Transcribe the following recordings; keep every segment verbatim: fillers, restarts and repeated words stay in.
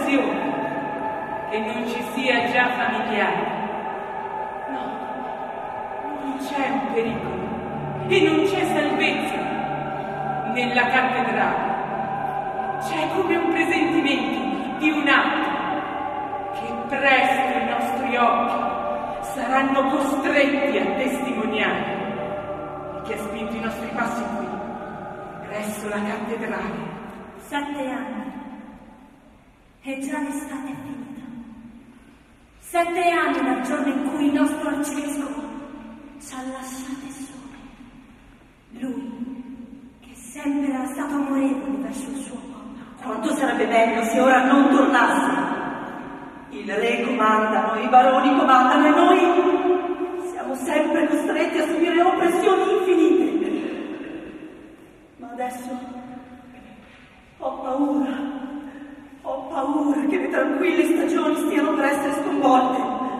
occasione che non ci sia già familiare. No, non c'è un pericolo e non c'è salvezza nella cattedrale. C'è come un presentimento di un atto che presto i nostri occhi saranno costretti a testimoniare e che ha spinto i nostri passi qui, presso la cattedrale. Sette anni e già l'estate è finita. Sette anni dal giorno in cui il nostro arcivescovo ci ha lasciate sole. Lui, che sempre era stato amorevole verso il suo popolo. Quanto sarebbe meglio se ora non tornasse. Il re comandano, i baroni comandano e noi siamo sempre costretti a subire oppressioni infinite. Ma adesso ho paura, ho paura che le tranquille stagioni stiano per essere sconvolte.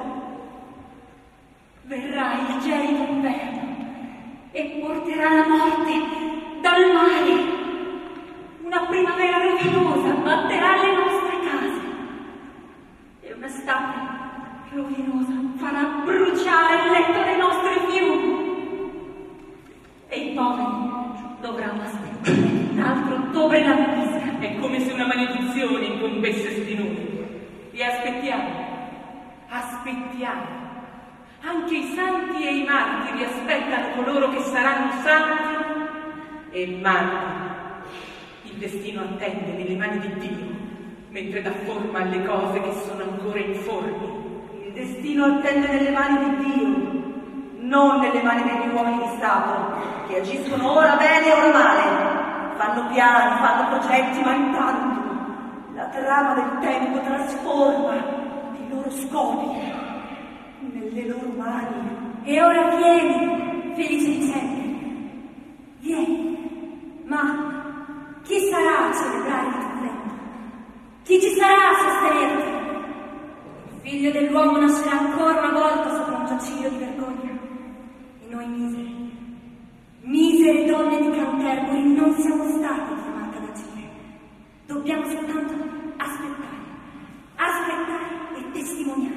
Verrà il gelido inverno e porterà la morte dal mare. Una primavera rovinosa batterà le nostre case e un'estate rovinosa farà bruciare il letto dei nostri fiumi. E i poveri dovranno aspettare un altro ottobre la visca. È come se una maledizione incombesse su di noi. E aspettiamo, aspettiamo. Anche i santi e i martiri aspettano coloro che saranno santi e martiri. Il destino attende nelle mani di Dio, mentre dà forma alle cose che sono ancora informi. Il destino attende nelle mani di Dio, non nelle mani degli uomini di Stato, che agiscono ora bene e ora male. Fanno piani, fanno progetti, ma intanto la trama del tempo trasforma i loro scopi nelle loro mani. E ora vieni, felice di sempre, vieni, ma chi sarà a celebrare il tuo avvento? Chi ci sarà a sostenerti? Il figlio dell'uomo nascerà ancora una volta sopra un giaciglio di vergogna. E noi miseri, miseri donne di Canterbury, non siamo stati chiamate ad agire. Dobbiamo soltanto aspettare, aspettare e testimoniare.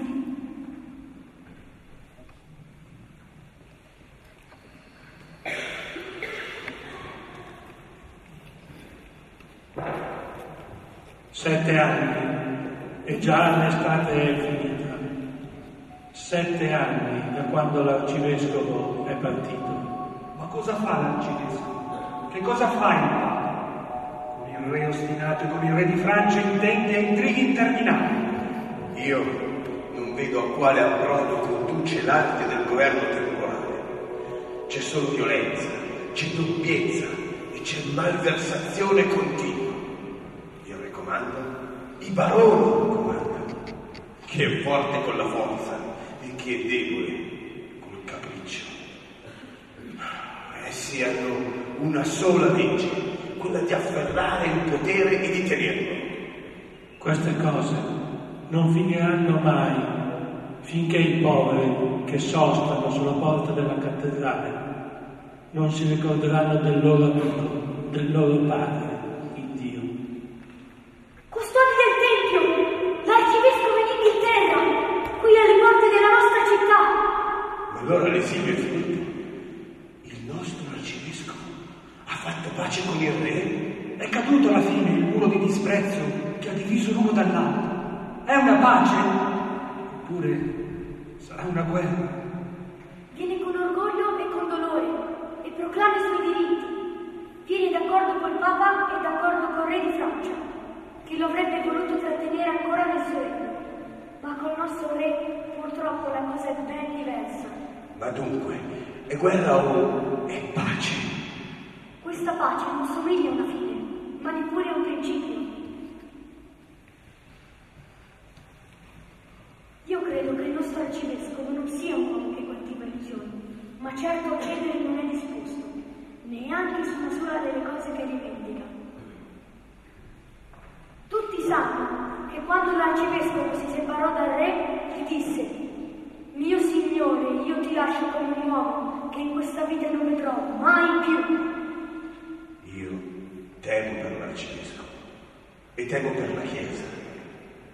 Sette anni e già l'estate è finita. Sette anni da quando l'arcivescovo è partito. Ma cosa fa l'arcivescovo? Che cosa fa il Papa? Con il re ostinato e con il re di Francia intende intrighi interminabili. Io non vedo a quale approdo conduce l'arte del governo temporale. C'è solo violenza, c'è doppiezza e c'è malversazione continua. I baroni comandano, chi è forte con la forza e chi è debole col capriccio. Essi hanno una sola legge, quella di afferrare il potere e di tenerlo. Queste cose non finiranno mai finché i poveri che sostano sulla porta della cattedrale non si ricorderanno del loro amico, del loro padre. Custodi del Tempio, l'arcivescovo in Inghilterra, qui alle porte della nostra città. Ma allora l'esilio è finito. Il nostro arcivescovo ha fatto pace con il re? È caduto alla fine il muro di disprezzo che ha diviso l'uno dall'altro. È una pace? Oppure sarà una guerra? Viene con orgoglio e con dolore e proclama i suoi diritti. Viene d'accordo col Papa e d'accordo col re di Francia, che lo avrebbe voluto trattenere ancora nel suo regno. Ma col nostro re purtroppo la cosa è ben diversa. Ma dunque, è guerra o è pace? Questa pace non somiglia a una fine, ma neppure a un principio. Io credo che il nostro arcivescovo non sia un uomo che coltiva illusioni, ma certo a cedere non è disposto, neanche su misura delle cose che rivendica. Tutti sanno che quando l'arcivescovo si separò dal re, gli disse: mio signore, io ti lascio come un uomo che in questa vita non vedrò mai più. Io temo per l'arcivescovo e temo per la Chiesa.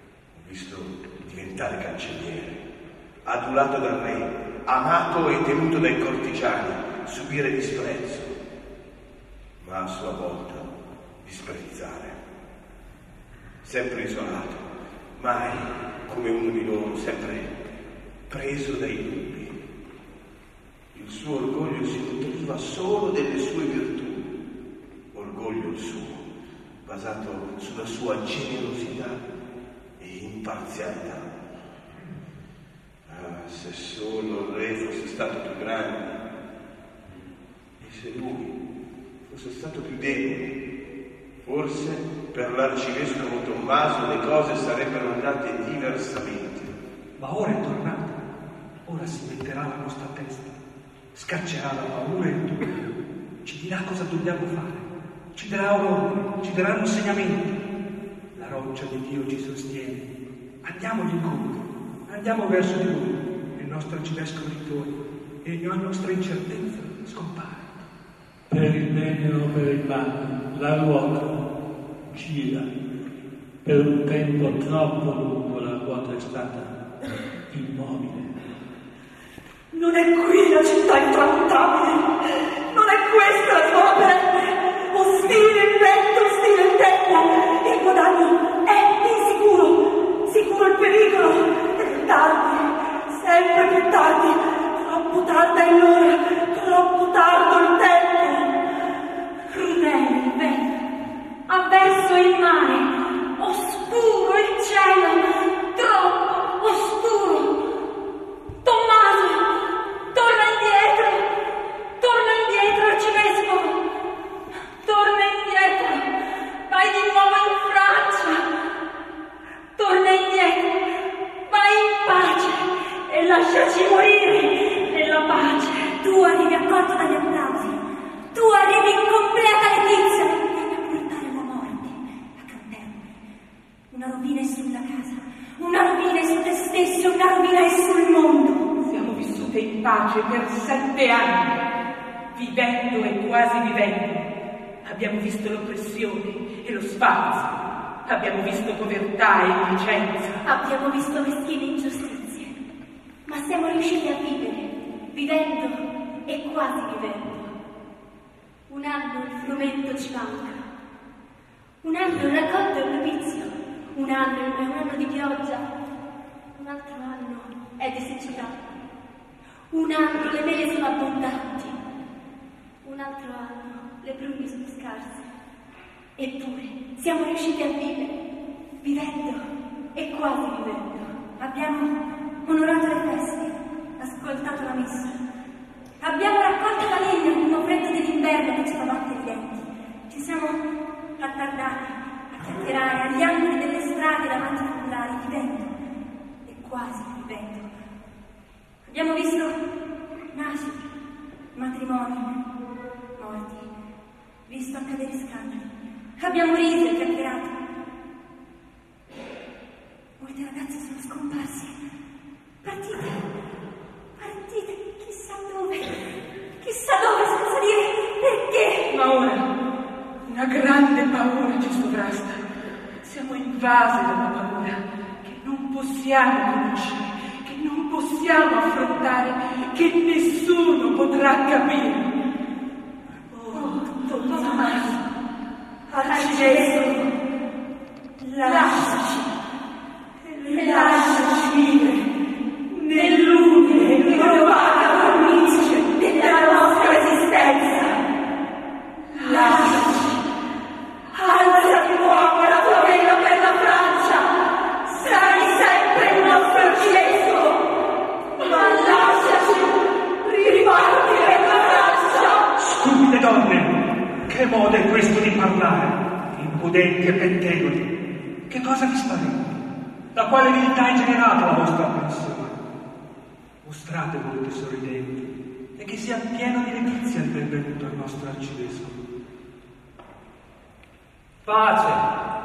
visto diventare cancelliere, adulato dal re, amato e temuto dai cortigiani, subire disprezzo, ma a sua volta disprezzare. Sempre isolato, mai come uno di loro, sempre preso dai dubbi. Il suo orgoglio si nutriva solo delle sue virtù, orgoglio il suo, basato sulla sua generosità e imparzialità. Ah, se solo il re fosse stato più grande, e se lui fosse stato più debole, forse per l'arcivescovo Tommaso le cose sarebbero andate diversamente. Ma ora è tornato, ora si metterà alla nostra testa, scaccerà la paura e il dubbio, ci dirà cosa dobbiamo fare, ci darà ordini, ci daranno insegnamenti. La roccia di Dio ci sostiene. Andiamogli incontro, andiamo verso di lui, il nostro arcivescovo ritorna e la nostra incertezza scompare. Per il bene o per il male, la ruota gira. Per un tempo troppo lungo la ruota è stata immobile. Non è qui la città intramontabile, non è questa la tua opera. Ostile il vento, ostile il tempo, il guadagno è insicuro, sicuro il pericolo. È tardi, sempre più tardi, troppo tarda è l'ora, troppo tardo il tempo. Crudele il vento, avverso il mare, oscuro il cielo, troppo oscuro. Tommaso, torna indietro, torna indietro, arcivescovo, torna indietro, vai di nuovo in Francia, torna indietro, vai in pace e lasciaci morire nella pace. Tu arrivi accolto dagli applausi, tu arrivi in completa letizia, vieni a portare la morte accanto a me. Una rovina è sulla casa, una rovina è su te stesso, una rovina è sul mondo. Siamo vissute in pace per sette anni, vivendo e quasi vivendo. Abbiamo visto l'oppressione e lo sfalso, abbiamo visto povertà e indigenza. Abbiamo visto meschine ingiustizie, ma siamo riusciti a vivere, vivendo e quasi vivendo. Un anno il frumento ci manca, un anno il raccolto è propizio, un anno è un anno di pioggia, un altro anno è di siccità, un anno le mele sono abbondanti, un altro anno le prugne sono scarse. Eppure siamo riusciti a vivere, vivendo e quasi vivendo. Abbiamo onorato le feste, ascoltato la messa, abbiamo raccolto la legna in uno freddo dell'inverno che ci fa battere i denti. Ci siamo attardati a chiacchierare agli angoli delle strade davanti ai focolari, vivendo e quasi vivendo. Abbiamo visto nascite, matrimoni, morti, visto accadere scandali. Abbiamo riso e chiacchierato. Molte ragazze sono scomparse, partite, partite, chissà dove, chissà dove, senza dire perché. Ma ora una grande paura ci sovrasta. Siamo invase da una paura che non possiamo conoscere, che non possiamo affrontare, che nessuno potrà capire. Oh, Tommaso, arcivescovo, lasciaci, lasciaci vivere nell'umile e rinnovata cornice della nostra esistenza. Lasciaci, alzati nuovo la tua vela per la Francia, sarai sempre il nostro arcivescovo, ma lasciaci riparti per la Francia. Stupide donne, che modo è questo di parlare? Impudenti e pettegoli, che cosa vi spaventa? Da quale viltà è generata la vostra apprensione? Mostrate volti sorridenti e che sia pieno di letizia il benvenuto al nostro arcivescovo. Pace!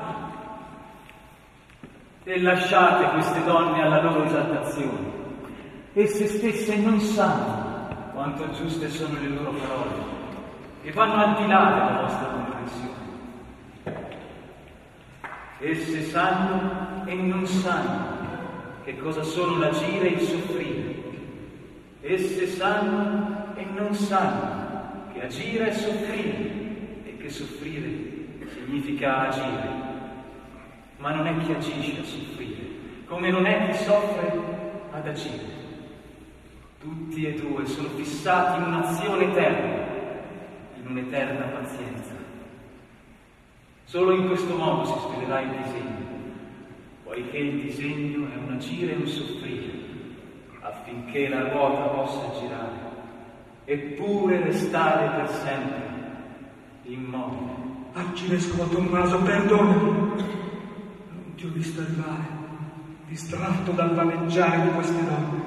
E lasciate queste donne alla loro esaltazione. Esse stesse non sanno quanto giuste sono le loro parole e vanno al di là della vostra comprensione. Esse sanno e non sanno che cosa sono l'agire e il soffrire. Esse sanno e non sanno che agire è soffrire e che soffrire significa agire. Ma non è chi agisce a soffrire, come non è chi soffre ad agire. Tutti e due sono fissati in un'azione eterna, in un'eterna pazienza. Solo in questo modo si spiegherà il disegno, poiché il disegno è un agire e un soffrire, affinché la ruota possa girare, eppure restare per sempre immobile. Arcivescovo Tommaso, perdonami. Non ti ho visto arrivare, distratto dal vaneggiare di queste donne.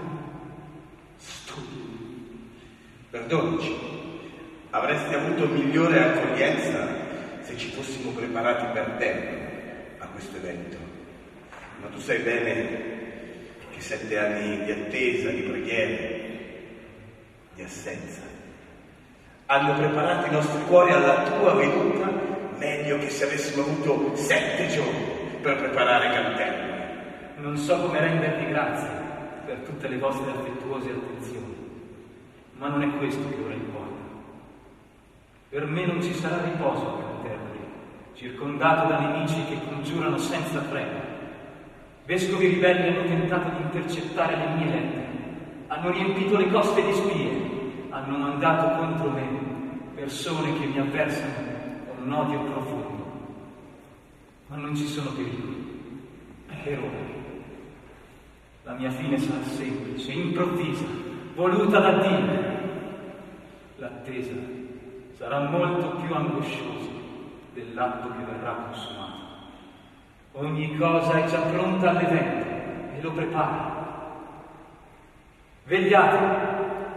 Studi. Perdonaci, avresti avuto migliore accoglienza se ci fossimo preparati per tempo a questo evento. Ma tu sai bene che sette anni di attesa, di preghiere, di assenza, hanno preparato i nostri cuori alla tua venuta meglio che se avessimo avuto sette giorni per preparare Canterbury. Non so come rendervi grazie per tutte le vostre affettuose attenzioni, ma non è questo che ora importa. Per me non ci sarà riposo a Canterbury, circondato da nemici che congiurano senza freno. Vescovi ribelli hanno tentato di intercettare le mie lettere, hanno riempito le coste di spie, hanno mandato contro me persone che mi avversano con un odio profondo. Ma non ci sono pericoli, per ora. La mia fine sarà semplice, improvvisa, voluta da Dio. L'attesa sarà molto più angosciosa dell'atto che verrà consumato. Ogni cosa è già pronta all'evento e lo prepara. Vegliate!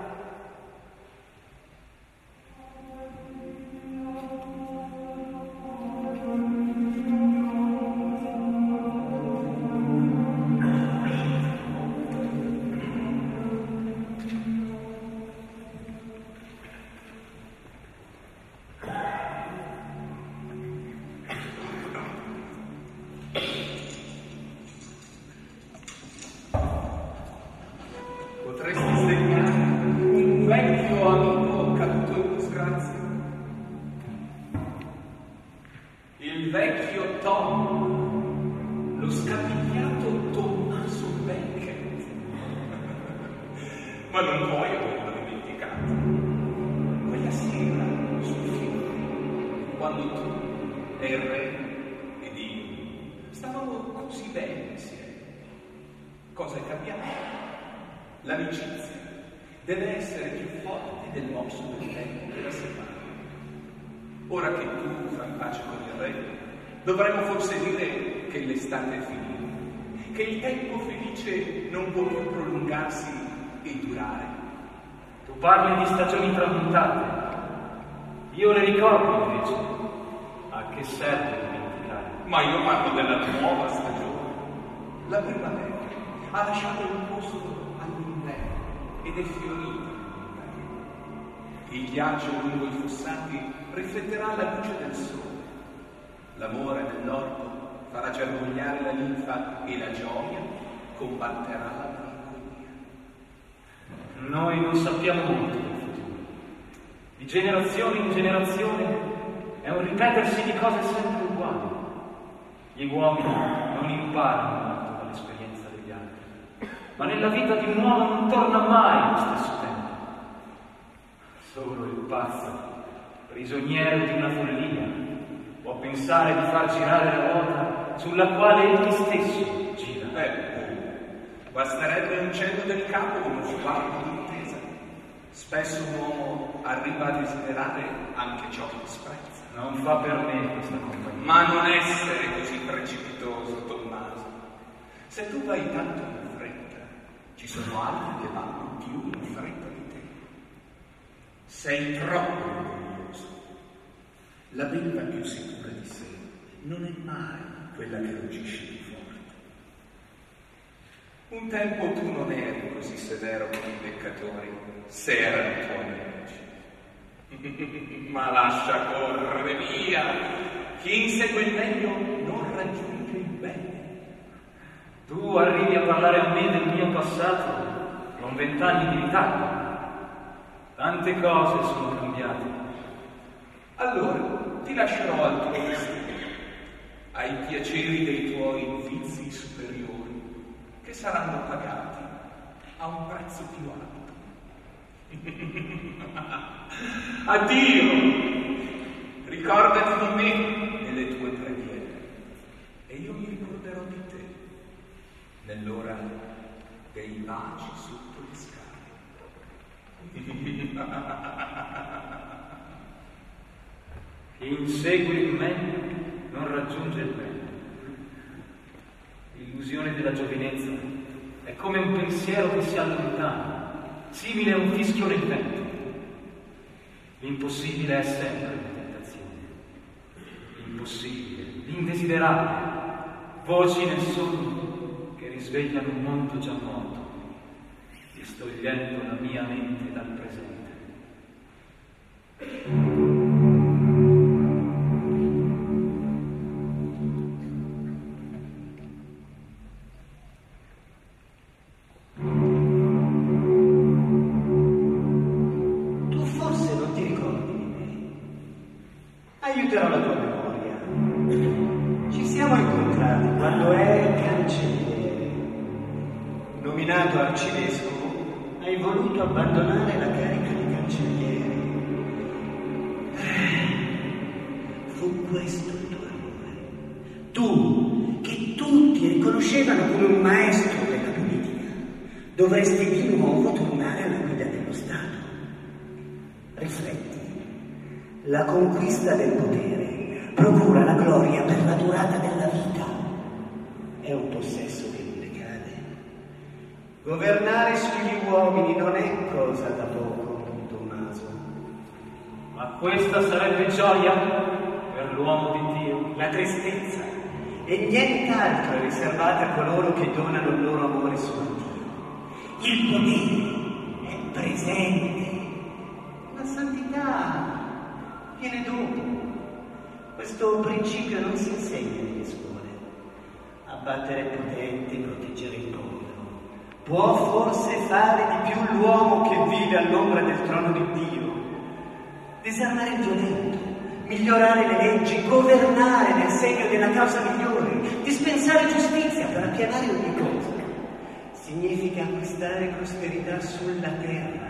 Ma non puoi averlo dimenticato. Quella sera sul fiume, quando tu e il re ed io stavamo così bene insieme. Cosa è cambiato? L'amicizia deve essere più forte del morso del tempo che la separa. Ora che tu fai pace con il re, dovremmo forse dire che l'estate è finita, che il tempo felice non può più prolungarsi e durare. Tu parli di stagioni tramontate, io le ricordo invece. A che serve dimenticare? Ma io parlo della nuova stagione. La primavera ha lasciato il posto all'inverno ed è fiorito l'inverno. Il ghiaccio lungo i fossati rifletterà la luce del sole. L'amore nell'orto farà germogliare la linfa e la gioia combatterà la malinconia. Noi non sappiamo molto del futuro. Di generazione in generazione è un ripetersi di cose sempre uguali. Gli uomini non imparano molto dall'esperienza degli altri, ma nella vita di un uomo non torna mai lo stesso tempo. Solo il pazzo, prigioniero di una follia, può pensare di far girare la ruota sulla quale egli stesso gira. Beh, basterebbe un cenno del capo o uno sguardo di intesa. Spesso un uomo arriva a desiderare anche ciò che disprezza. Non fa per me questa compagnia. Ma non essere così precipitoso, Tommaso. Se tu vai tanto in fretta, ci sono altri che vanno più in fretta di te. Sei troppo orgoglioso. La belva più sicura di sé non è mai quella che ruggisce più forte. Un tempo tu non eri così severo con i peccatori, se erano tuoi amici. Ma lascia correre via. Chi insegue il meglio non raggiunge bene. Tu arrivi a parlare a me del mio passato con vent'anni di ritardo. Tante cose sono cambiate. Allora ti lascerò al tuo destino, ai piaceri dei tuoi vizi superiori, che saranno pagati a un prezzo più alto. Addio! Ricordati di me nelle tue preghiere e io mi ricorderò di te nell'ora dei baci sotto le scale. Chi insegue il meglio non raggiunge il meglio. L'illusione della giovinezza è come un pensiero che si allontana, simile a un fischio nel vento. L'impossibile è sempre una tentazione. L'impossibile, l'indesiderabile, voci nel sogno che risvegliano un mondo già morto, distogliendo la mia mente dal presente. Aiuterò la tua memoria. Ci siamo incontrati quando eri cancelliere. Nominato arcivescovo, hai voluto abbandonare la carica di cancelliere. Fu questo il tuo errore. Tu, che tutti riconoscevano come un maestro della politica, dovresti di nuovo tornare alla guida dello Stato. Rifletti. La conquista del potere procura la gloria per la durata della vita. È un possesso che non decade. Governare sugli uomini non è cosa da poco, Tommaso. Ma questa sarebbe gioia per l'uomo di Dio? La tristezza e nient'altro è riservata a coloro che donano il loro amore su Dio. Il potere è presente. La santità viene dopo. Questo principio non si insegna nelle scuole. Abbattere il potente, proteggere il povero. Può forse fare di più l'uomo che vive all'ombra del trono di Dio. Disarmare il violento, migliorare le leggi, governare nel segno della causa migliore, dispensare giustizia per appianare ogni cosa. Significa acquistare prosperità sulla terra.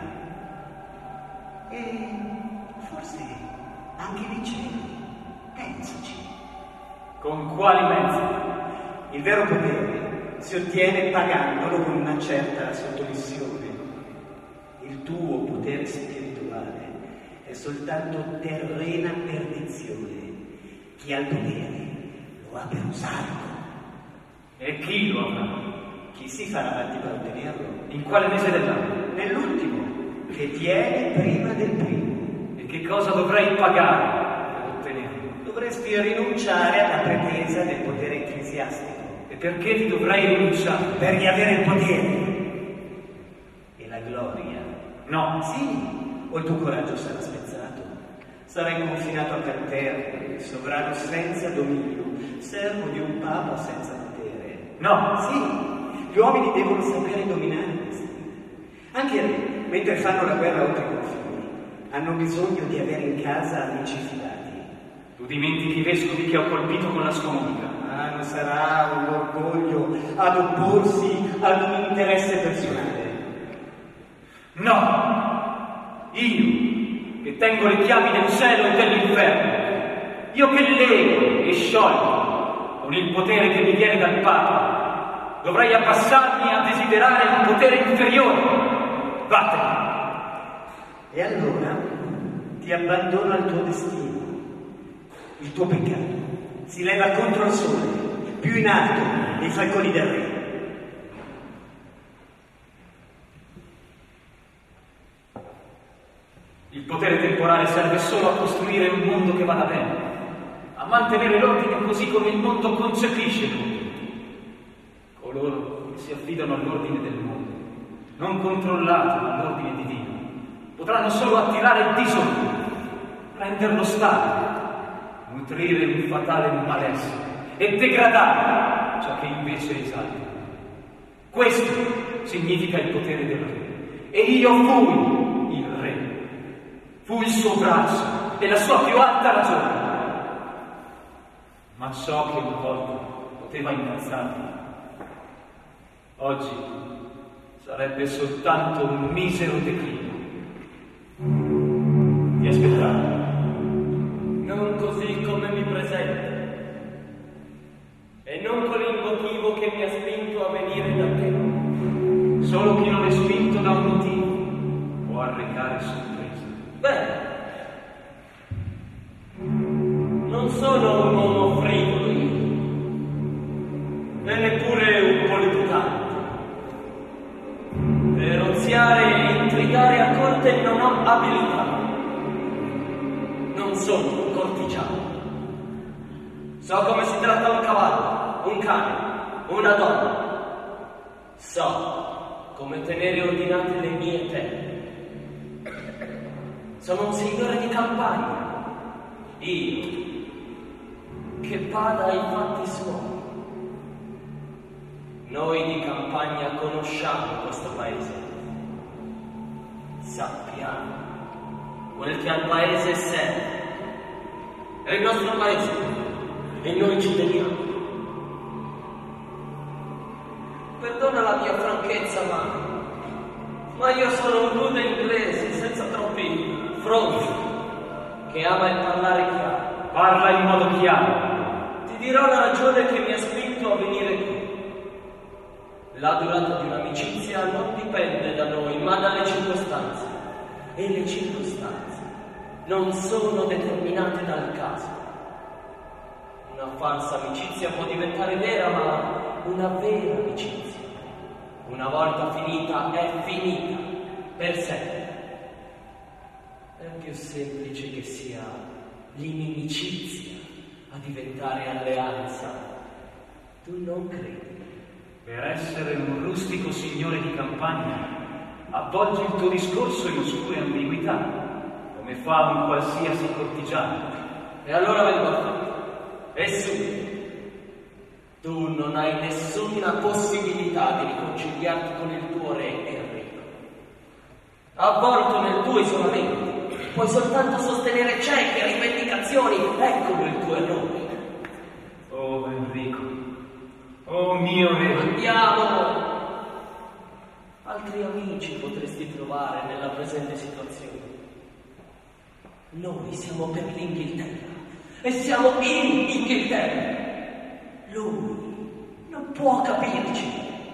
E forse anche nei cieli. Pensaci. Con quali mezzi? Il vero potere si ottiene pagandolo con una certa sottomissione. Il tuo potere spirituale è soltanto terrena perdizione. Chi ha il potere lo ha per usarlo. E chi lo avrà? Chi si farà avanti per ottenerlo? In quale mese dell'anno? Nell'ultimo, che tiene prima del primo. E che cosa dovrei pagare per ottenerlo? Dovresti rinunciare alla pretesa del potere ecclesiastico. E perché ti dovrei rinunciare? Per riavere il potere e la gloria. No. Sì, o il tuo coraggio sarà spezzato. Sarai confinato a Canterbury, sovrano senza dominio, servo di un papa senza potere. No. Sì, gli uomini devono sapere dominare questi. Anche re, mentre fanno la guerra oltre i confini, hanno bisogno di avere in casa amici fidati. Tu dimentichi i vescovi che ho colpito con la scomunica. Ah, non sarà un orgoglio ad opporsi ad un interesse personale. No! Io, che tengo le chiavi del cielo e dell'inferno, io che lego e sciolgo con il potere che mi viene dal Papa, dovrei abbassarmi a desiderare un potere inferiore. Vattene! E allora ti abbandono al tuo destino. Il tuo peccato si leva contro il sole, più in alto dei falconi del re. Il potere temporale serve solo a costruire un mondo che vada bene, a mantenere l'ordine così come il mondo concepisce l'ordine. Coloro che si affidano all'ordine del mondo, non controllati dall'ordine divino, potranno solo attirare il disordine, renderlo stabile, nutrire un fatale malessere e degradare ciò che invece esalta. Questo significa il potere del re. E io fui il re. Fui il suo braccio e la sua più alta ragione. Ma ciò che una volta poteva innalzarmi, oggi sarebbe soltanto un misero declino. Ti aspettavo. Non così come mi presento, e non con il motivo che mi ha spinto a venire da te. Solo chi non è spinto da un motivo può arrecare sorpresa. Beh, non sono un uomo frivolo io, e neppure un politicante. Per oziare e intrigare a corte non ho abilità. Non sono un cortigiano. So come si tratta un cavallo, un cane, una donna. So come tenere ordinate le mie terre. Sono un signore di campagna. Io, che bada ai fatti suoi. Noi di campagna conosciamo questo paese. Sappiamo quel che al paese serve. È il nostro paese e noi ci teniamo. Perdona la mia franchezza, ma, ma io sono un rude inglese senza troppi fronti, che ama il parlare chiaro. Parla in modo chiaro. Ti dirò la ragione che mi ha spinto a venire qui. La durata di un'amicizia non dipende da noi, ma dalle circostanze. E le circostanze non sono determinate dal caso. Una falsa amicizia può diventare vera, ma una vera amicizia, una volta finita, è finita per sempre. È più semplice che sia l'inimicizia a diventare alleanza. Tu non credi? Per essere un rustico signore di campagna, avvolgi il tuo discorso in oscure ambiguità, come fa un qualsiasi cortigiano. E allora vengo a te. E su. Tu non hai nessuna possibilità di riconciliarti con il tuo re Enrico. Avvolto nel tuo isolamento, puoi soltanto sostenere cieche rivendicazioni. Eccolo il tuo errore. Oh Enrico, oh mio re. Andiamo. Altri amici potresti trovare nella presente situazione. Noi siamo per l'Inghilterra e siamo in Inghilterra. Lui non può capirci.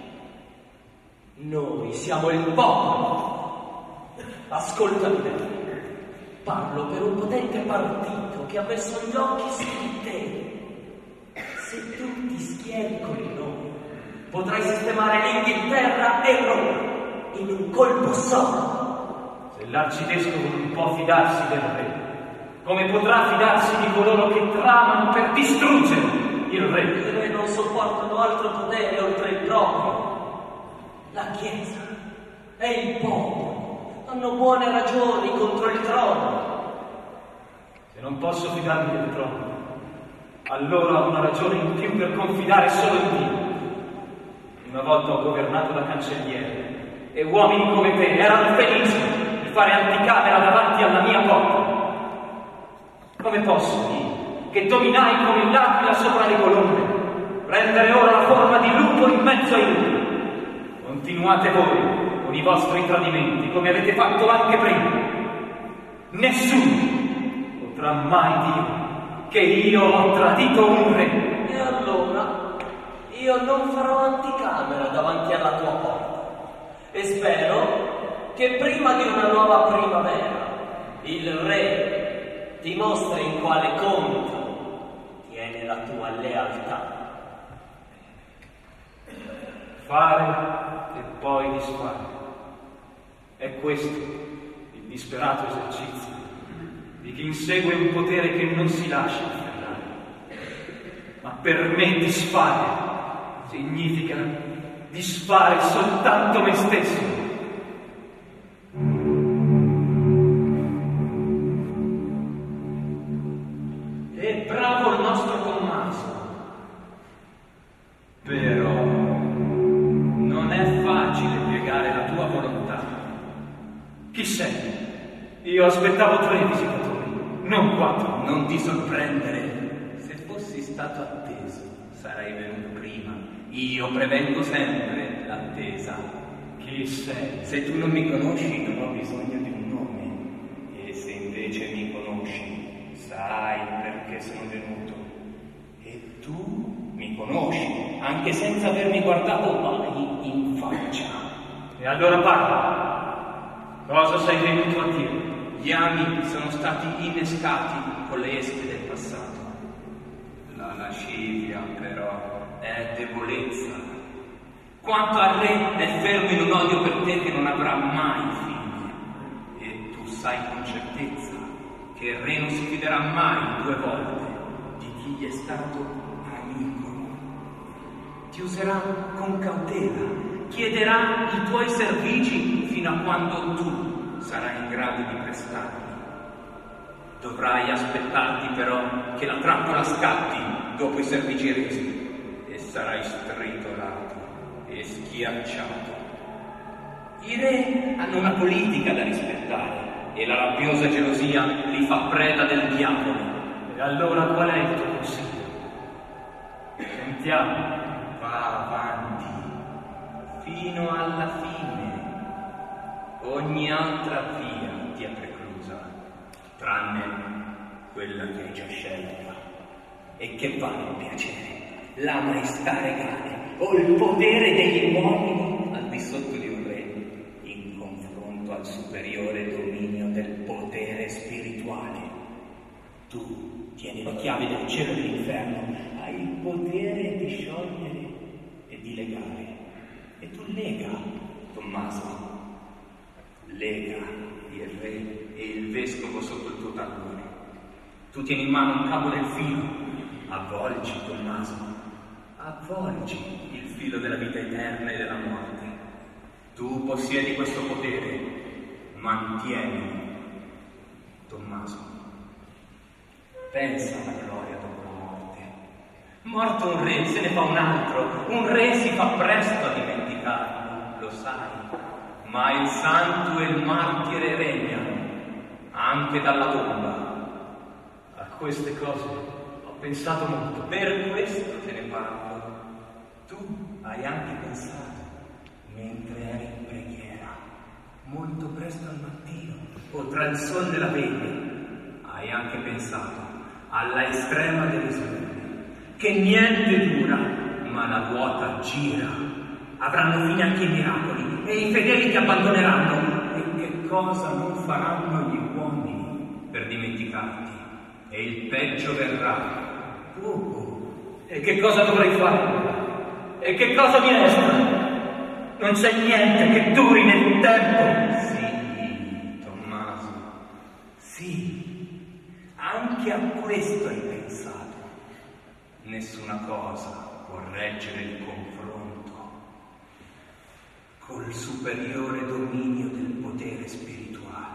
Noi siamo il popolo. Ascoltami bene. Parlo per un potente partito che ha messo gli occhi su di te. Se tu ti schieri con noi, potrai sistemare l'Inghilterra e Roma in un colpo solo. Se l'arcivescovo non può fidarsi del re, come potrà fidarsi di coloro che tramano per distruggere il re? I re non sopportano altro potere oltre il proprio. La Chiesa e il popolo hanno buone ragioni contro il trono. Se non posso fidarmi del trono, allora ho una ragione in più per confidare solo in Dio. Una volta ho governato da cancelliere e uomini come te erano felici di fare anticamera davanti alla mia porta. Come posso io, che dominai come l'aquila sopra le colombe, prendere ora la forma di lupo in mezzo ai lupi? Continuate voi con i vostri tradimenti, come avete fatto anche prima. Nessuno potrà mai dire che io ho tradito un re. E allora io non farò anticamera davanti alla tua porta. E spero che prima di una nuova primavera il re ti mostri in quale conto tiene la tua lealtà. Fare e poi disfare. È questo il disperato esercizio di chi insegue un potere che non si lascia afferrare. Ma per me disfare significa disfare soltanto me stesso. E bravo il nostro Tommaso. Chi sei? Io aspettavo tre visitatori, non quattro. Non ti sorprendere. Se fossi stato atteso, sarei venuto prima. Io prevengo sempre l'attesa. Chi sei? Se tu non mi conosci, non ho bisogno di un nome. E se invece mi conosci, sai perché sono venuto. E tu mi conosci, anche senza avermi guardato mai in faccia. E allora parla. Cosa sei venuto a dire? Gli ami sono stati innescati con le esche del passato. La lascivia, però, è debolezza. Quanto al re è fermo in un odio per te che non avrà mai fine. E tu sai con certezza che il re non si fiderà mai due volte di chi gli è stato amico. Ti userà con cautela, chiederà i tuoi servigi fino a quando tu sarai in grado di prestarli. Dovrai aspettarti però che la trappola scatti dopo i servigi resi e sarai stritolato e schiacciato. I re hanno una politica da rispettare e la rabbiosa gelosia li fa preda del diavolo. E allora qual è il tuo consiglio? Sentiamo. Va avanti fino alla fine. Ogni altra via ti è preclusa, tranne quella che hai già scelta. E che vale il piacere, la maestà regale o il potere degli uomini al di sotto di un re in confronto al superiore dominio del potere spirituale? Tu tieni la chiave del cielo e dell'inferno, hai il potere di sciogliere e di legare. E tu lega, Tommaso. Lega il re e il vescovo sotto il tuo tallone. Tu tieni in mano un capo del filo. Avvolgi, Tommaso. Avvolgi il filo della vita eterna e della morte. Tu possiedi questo potere. Mantienilo, Tommaso. Pensa alla gloria dopo la morte. Morto un re, se ne fa un altro. Un re si fa presto a dimenticarlo, lo sai. Ma il santo e il martire regnano, anche dalla tomba. A queste cose ho pensato molto. Per questo te ne parlo. Tu hai anche pensato, mentre eri in preghiera, molto presto al mattino, o tra il sole e la veglia, hai anche pensato alla estrema delusione, che niente dura, ma la ruota gira. Avranno fine anche i miracoli e i fedeli ti abbandoneranno. E che cosa non faranno gli uomini per dimenticarti? E il peggio verrà. Oh, e che cosa dovrei fare? E che cosa mi resta? Non c'è niente che duri nel tempo. Sì, Tommaso, sì, anche a questo hai pensato. Nessuna cosa può reggere il confronto col superiore dominio del potere spirituale.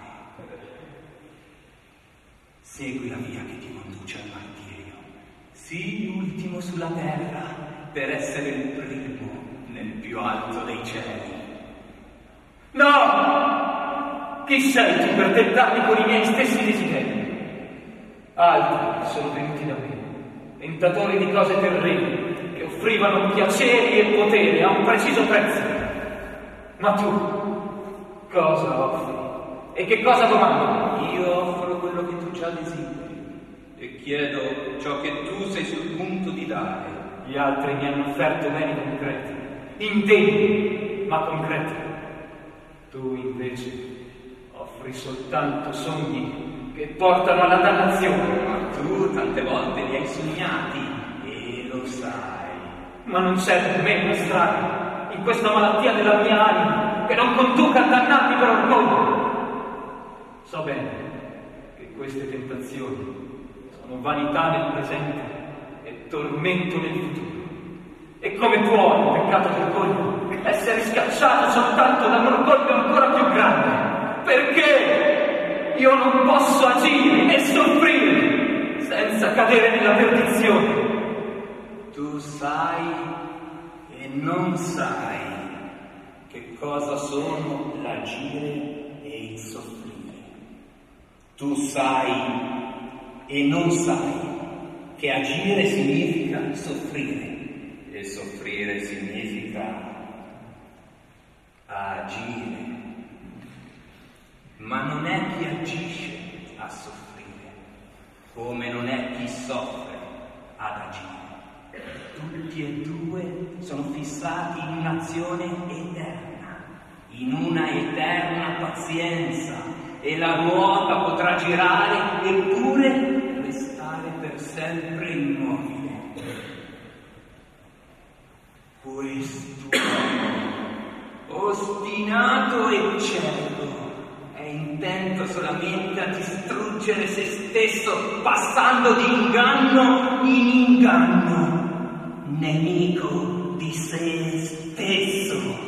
Segui la via che ti conduce al martirio. Sii l'ultimo sulla terra per essere il primo nel più alto dei cieli. No! Chi sei tu per tentarmi con i miei stessi desideri? Altri sono venuti da me, tentatori di cose terribili, che offrivano piaceri e potere a un preciso prezzo. Ma tu, cosa offri? E che cosa domandi? Io offro quello che tu già desideri e chiedo ciò che tu sei sul punto di dare. Gli altri mi hanno offerto beni concreti, indegni, ma concreti. Tu invece offri soltanto sogni che portano alla dannazione. Ma tu tante volte li hai sognati e lo sai. Ma non c'è per me una strada in questa malattia della mia anima che non conduca a dannarmi per orgoglio. So bene che queste tentazioni sono vanità nel presente e tormento nel futuro. E come può il peccato d'orgoglio essere scacciato soltanto da un orgoglio ancora più grande? Perché io non posso agire e soffrire senza cadere nella perdizione? Tu sai e non sai che cosa sono l'agire e il Tu sai e non sai che agire significa soffrire e soffrire significa agire. Ma non è chi agisce a soffrire, come non è chi soffre ad agire. Tutti e due sono fissati in un'azione eterna, in una eterna pazienza, e la ruota potrà girare eppure restare per sempre immobile. Questo ostinato e cieco è intento solamente a distruggere se stesso, passando di inganno in inganno, nemico di se stesso.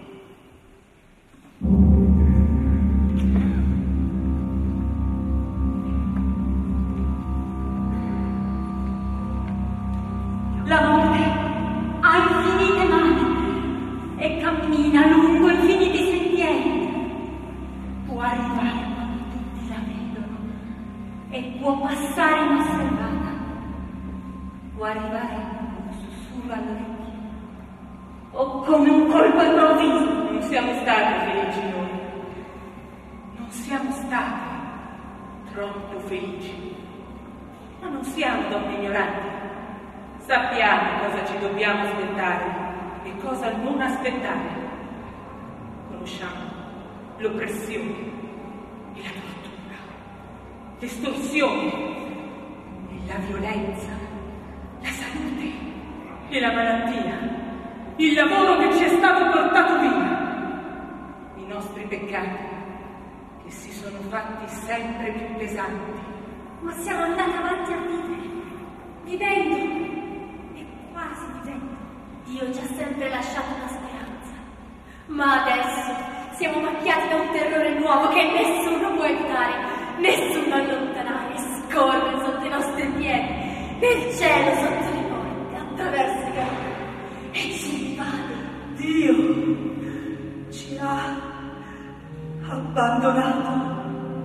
La morte ha infinite mani e cammina lungo infiniti sentieri. Può arrivare quando tutti la vedono e può passare inosservata. Può arrivare come un sussurro all'orecchio o come un colpo improvviso. Non siamo stati felici noi. Non siamo stati troppo felici. Ma non siamo donne ignoranti. Sappiamo cosa ci dobbiamo aspettare e cosa non aspettare. Conosciamo l'oppressione e la tortura, l'estorsione e la violenza, la salute e la malattia, il lavoro che ci è stato portato via, i nostri peccati che si sono fatti sempre più pesanti. Ma siamo andati avanti a vivere, vivendo. Quasi vivendo. Dio ci ha sempre lasciato una speranza. Ma adesso siamo macchiati da un terrore nuovo che nessuno può evitare, nessuno allontanare, scorre sotto i nostri piedi, nel cielo sotto le porte, attraverso i campi, e ci invade. Dio ci ha abbandonato.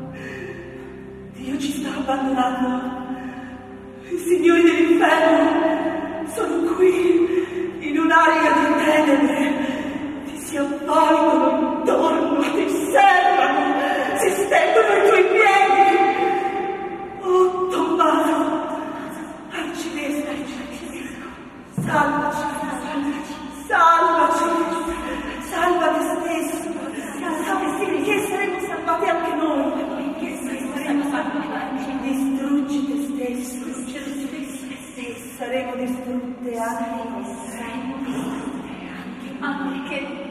Dio ci sta abbandonando. I signori dell'inferno sono qui, in un'aria di tenebre, ti si avvalgono intorno, ti serrano, si stendono ai tuoi piedi. Oh, Tommaso, arcivescovo, arcivescovo, salvaci, salvaci, salvaci, salva te stesso, salvaci, che saremo salvati anche noi, che saremo salvati anche noi, distruggi te stesso, saremo distrutte anche noi, saremo distrutte anche anche.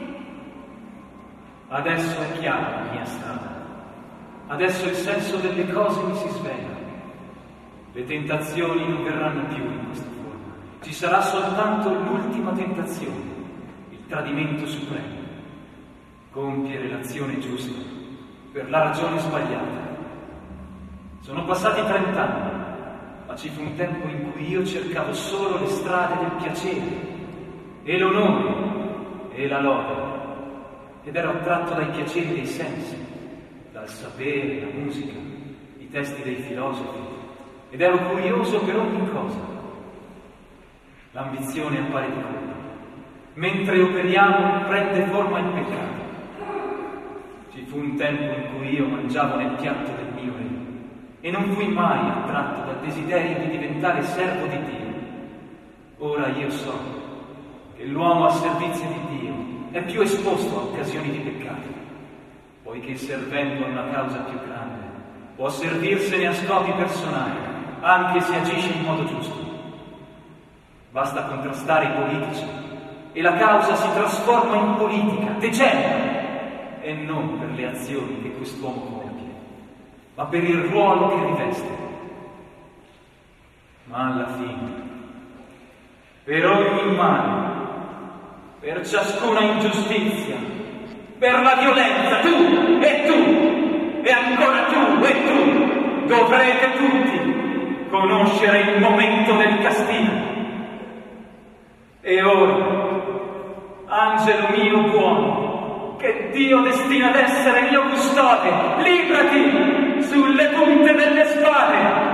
Adesso è chiara la mia strada, adesso il senso delle cose mi si svela. Le tentazioni non verranno più in questa forma, ci sarà soltanto l'ultima tentazione, il tradimento supremo, compiere l'azione giusta per la ragione sbagliata. Sono passati trent'anni. Ma ci fu un tempo in cui io cercavo solo le strade del piacere e l'onore e la lode, ed ero attratto dai piaceri dei sensi, dal sapere, la musica, i testi dei filosofi, ed ero curioso per ogni cosa. L'ambizione appare di colpo, mentre operiamo prende forma il peccato. Ci fu un tempo in cui io mangiavo nel piatto del mio re, e non fui mai attratto dal desiderio di diventare servo di Dio. Ora io so che l'uomo al servizio di Dio è più esposto a occasioni di peccato, poiché servendo a una causa più grande può servirsene a scopi personali, anche se agisce in modo giusto. Basta contrastare i politici e la causa si trasforma in politica, degenera, e non per le azioni che quest'uomo compie, ma per il ruolo che riveste. Ma alla fine, per ogni male, per ciascuna ingiustizia, per la violenza, tu e tu, e ancora tu e tu, dovrete tutti conoscere il momento del castigo. E ora, angelo mio buono, che Dio destina ad essere mio custode. Librati sulle punte delle spade.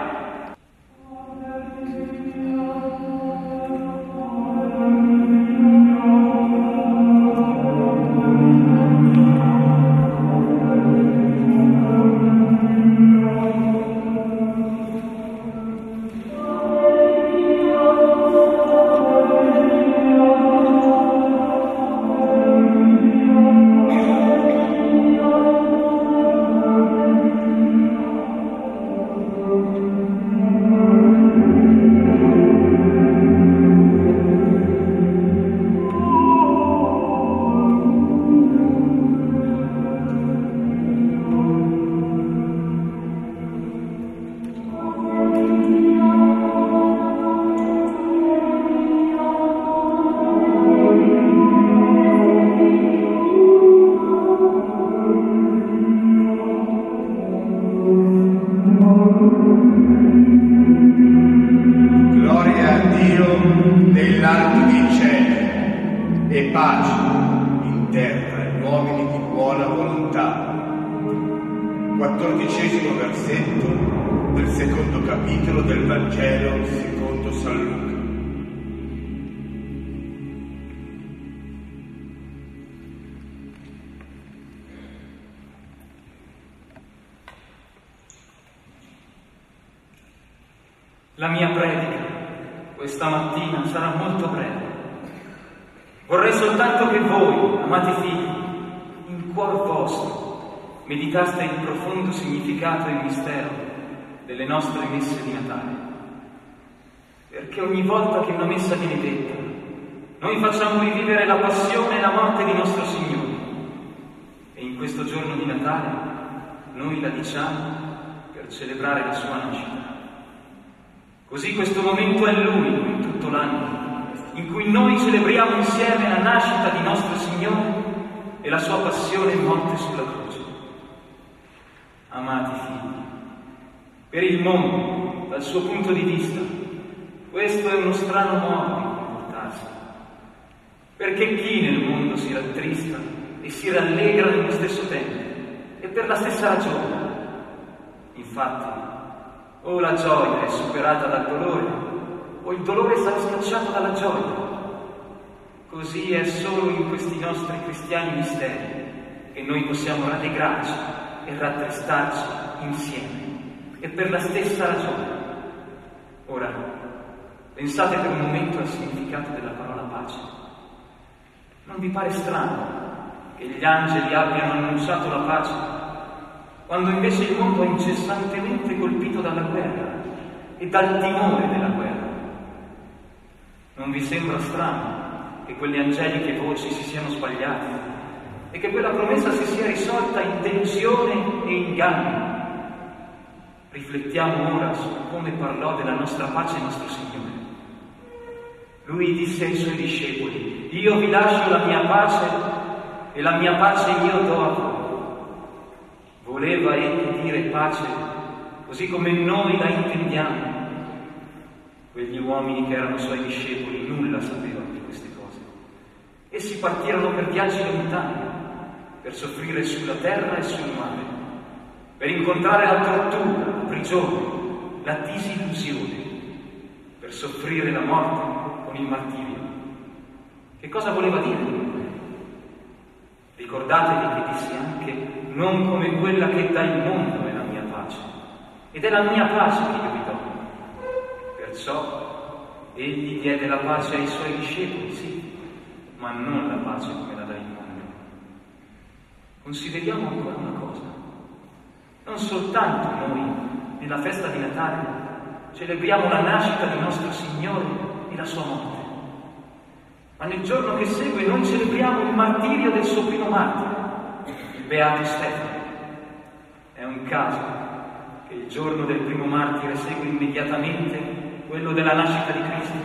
Quattordicesimo versetto del secondo capitolo del Vangelo secondo San Luca. La mia predica questa mattina sarà molto breve. Vorrei soltanto che voi, amati figli, in cuor vostro, meditaste il profondo significato e il mistero delle nostre messe di Natale. Perché ogni volta che una messa viene detta, noi facciamo rivivere la passione e la morte di nostro Signore. E in questo giorno di Natale noi la diciamo per celebrare la sua nascita. Così questo momento è l'unico in tutto l'anno in cui noi celebriamo insieme la nascita di nostro Signore e la sua passione e morte sulla croce. Amati figli, per il mondo, dal suo punto di vista, questo è uno strano modo di comportarsi. Perché chi nel mondo si rattrista e si rallegra nello stesso tempo, e per la stessa ragione. Infatti, o la gioia è superata dal dolore, o il dolore sarà scacciato dalla gioia. Così è solo in questi nostri cristiani misteri che noi possiamo rallegrarci e rattristarci insieme, e per la stessa ragione. Ora, pensate per un momento al significato della parola pace. Non vi pare strano che gli angeli abbiano annunciato la pace, quando invece il mondo è incessantemente colpito dalla guerra e dal timore della guerra? Non vi sembra strano che quelle angeliche voci si siano sbagliate e che quella promessa si sia risolta in delusione e inganno? Riflettiamo ora su come parlò della nostra pace il nostro Signore. Lui disse ai Suoi discepoli: io vi lascio la mia pace e la mia pace io do a voi. Voleva egli dire pace così come noi la intendiamo. Quegli uomini che erano Suoi discepoli nulla sapevano di queste cose. Essi partirono per viaggi lontani, per soffrire sulla terra e sul mare, per incontrare la tortura, la prigione, la disillusione, per soffrire la morte con il martirio. Che cosa voleva dire? Ricordatevi che dissi anche: non come quella che dà il mondo è la mia pace, ed è la mia pace che io vi do. Perciò egli diede la pace ai Suoi discepoli, sì, ma non la pace come la dà il mondo. Consideriamo ancora una cosa: non soltanto noi nella festa di Natale celebriamo la nascita di nostro Signore e la sua morte, ma nel giorno che segue noi celebriamo il martirio del suo primo martire, il beato Stefano. È un caso che il giorno del primo martire segue immediatamente quello della nascita di Cristo?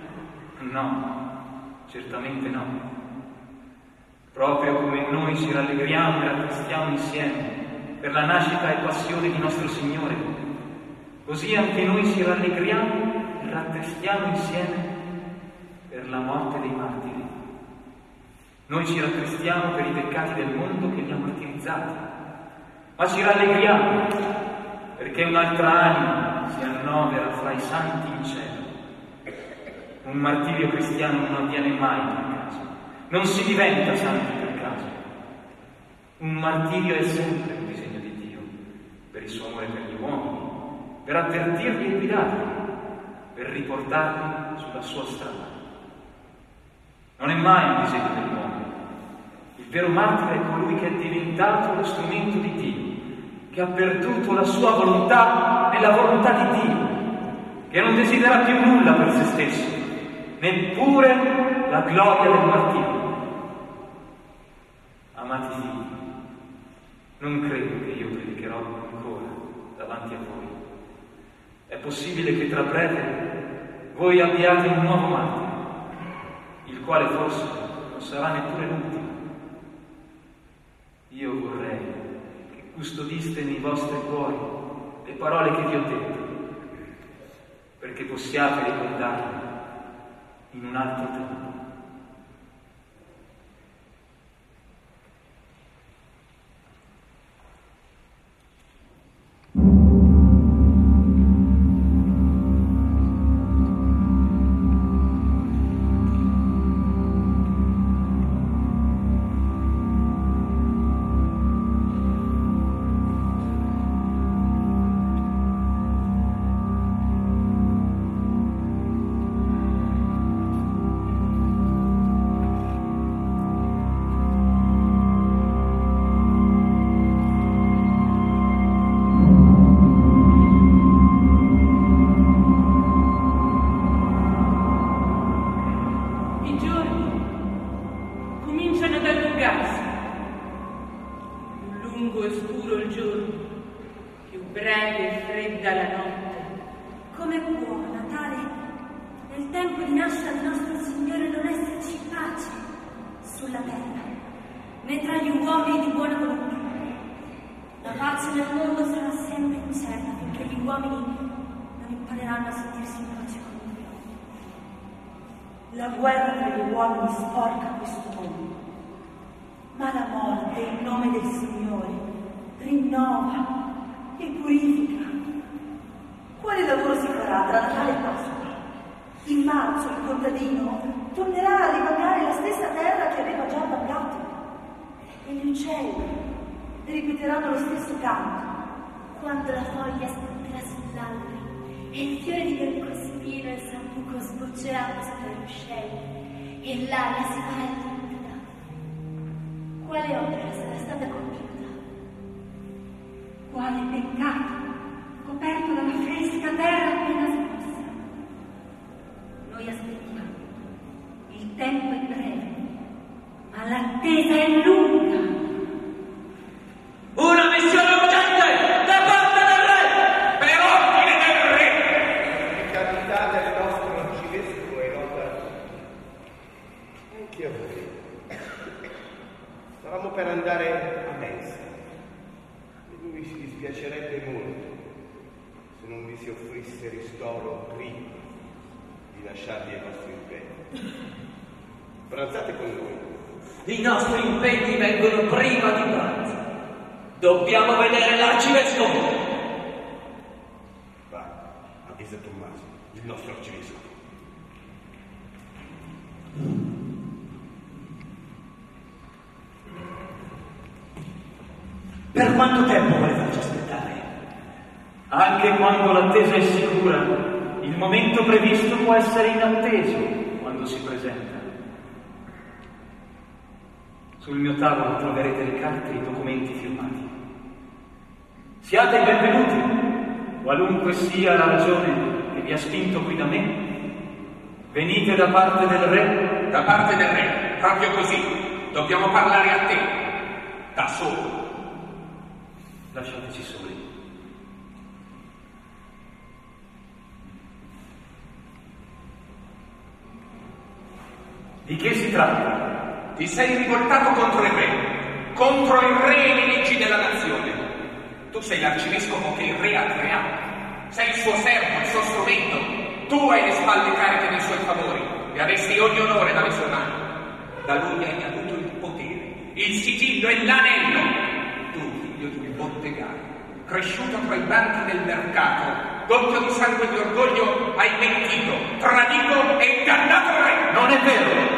No, certamente no. Proprio come noi ci rallegriamo e rattristiamo insieme per la nascita e passione di nostro Signore, così anche noi ci rallegriamo e rattristiamo insieme per la morte dei martiri. Noi ci rattristiamo per i peccati del mondo che li ha martirizzati, ma ci rallegriamo perché un'altra anima si annovera fra i santi in cielo. Un martirio cristiano non avviene mai per caso, non si diventa santi per caso. Un martirio è sempre un disegno di Dio, per il suo amore per gli uomini, per avvertirli e guidarli, per riportarli sulla sua strada. Non è mai un disegno dell'uomo. Il vero martire è colui che è diventato lo strumento di Dio, che ha perduto la sua volontà nella volontà di Dio, che non desidera più nulla per se stesso, neppure la gloria del martirio. Amati figli, non credo che io predicherò ancora davanti a voi. È possibile che tra breve voi abbiate un nuovo martire, il quale forse non sarà neppure l'ultimo. Io vorrei che custodiste nei vostri cuori le parole che vi ho detto, perché possiate ricordarle in un altro tempo. La guerra tra gli uomini sporca questo mondo, ma la morte, in nome del Signore, rinnova e purifica. Quale lavoro si farà tra Natale e Pasqua? In marzo il contadino tornerà a rivagare la stessa terra che aveva già vagato, e gli uccelli ripeteranno lo stesso canto. Quando la foglia spunterà sull'albero e il fiore di biancospino e il sambuco sbocceranno sopra gli uccelli e l'aria si farà limpida, quale opera sarà stata compiuta? Quale peccato coperto dalla fresca terra appena smossa? Noi aspettiamo. Il tempo è breve, ma l'attesa è lunga. Una missione urgente da parte del re, per ordine del re. La capità del nostro arcivescovo è nota anche a voi. Stavamo per andare a mensa e lui si dispiacerebbe molto se non vi si offrisse ristoro prima di lasciarvi ai vostri impegni. Pranzate con noi. I nostri impegni vengono prima di pranzo. Dobbiamo vedere l'arcivescovo. Va, avvisa Tommaso, il nostro arcivescovo. Per quanto tempo vuole farci aspettare? Anche quando l'attesa è sicura, il momento previsto può essere inatteso quando si presenta. Sul mio tavolo troverete le carte e i documenti firmati. Siate i benvenuti, qualunque sia la ragione che vi ha spinto qui da me. Venite da parte del re. Da parte del re, proprio così. Dobbiamo parlare a te, da solo. Lasciateci soli. Di che si tratta? Ti sei rivoltato contro il re, contro il re e le leggi della nazione. Tu sei l'arcivescovo che il re ha creato. Sei il suo servo, il suo strumento. Tu hai le spalle cariche dei suoi favori e avresti ogni onore dalle sue mani. Da lui hai avuto il il sigillo e l'anello. Tu, figlio di un bottegaio, cresciuto tra i banchi del mercato, gonfio di sangue e di orgoglio, hai mentito, tradito e ingannato il re. Non è vero.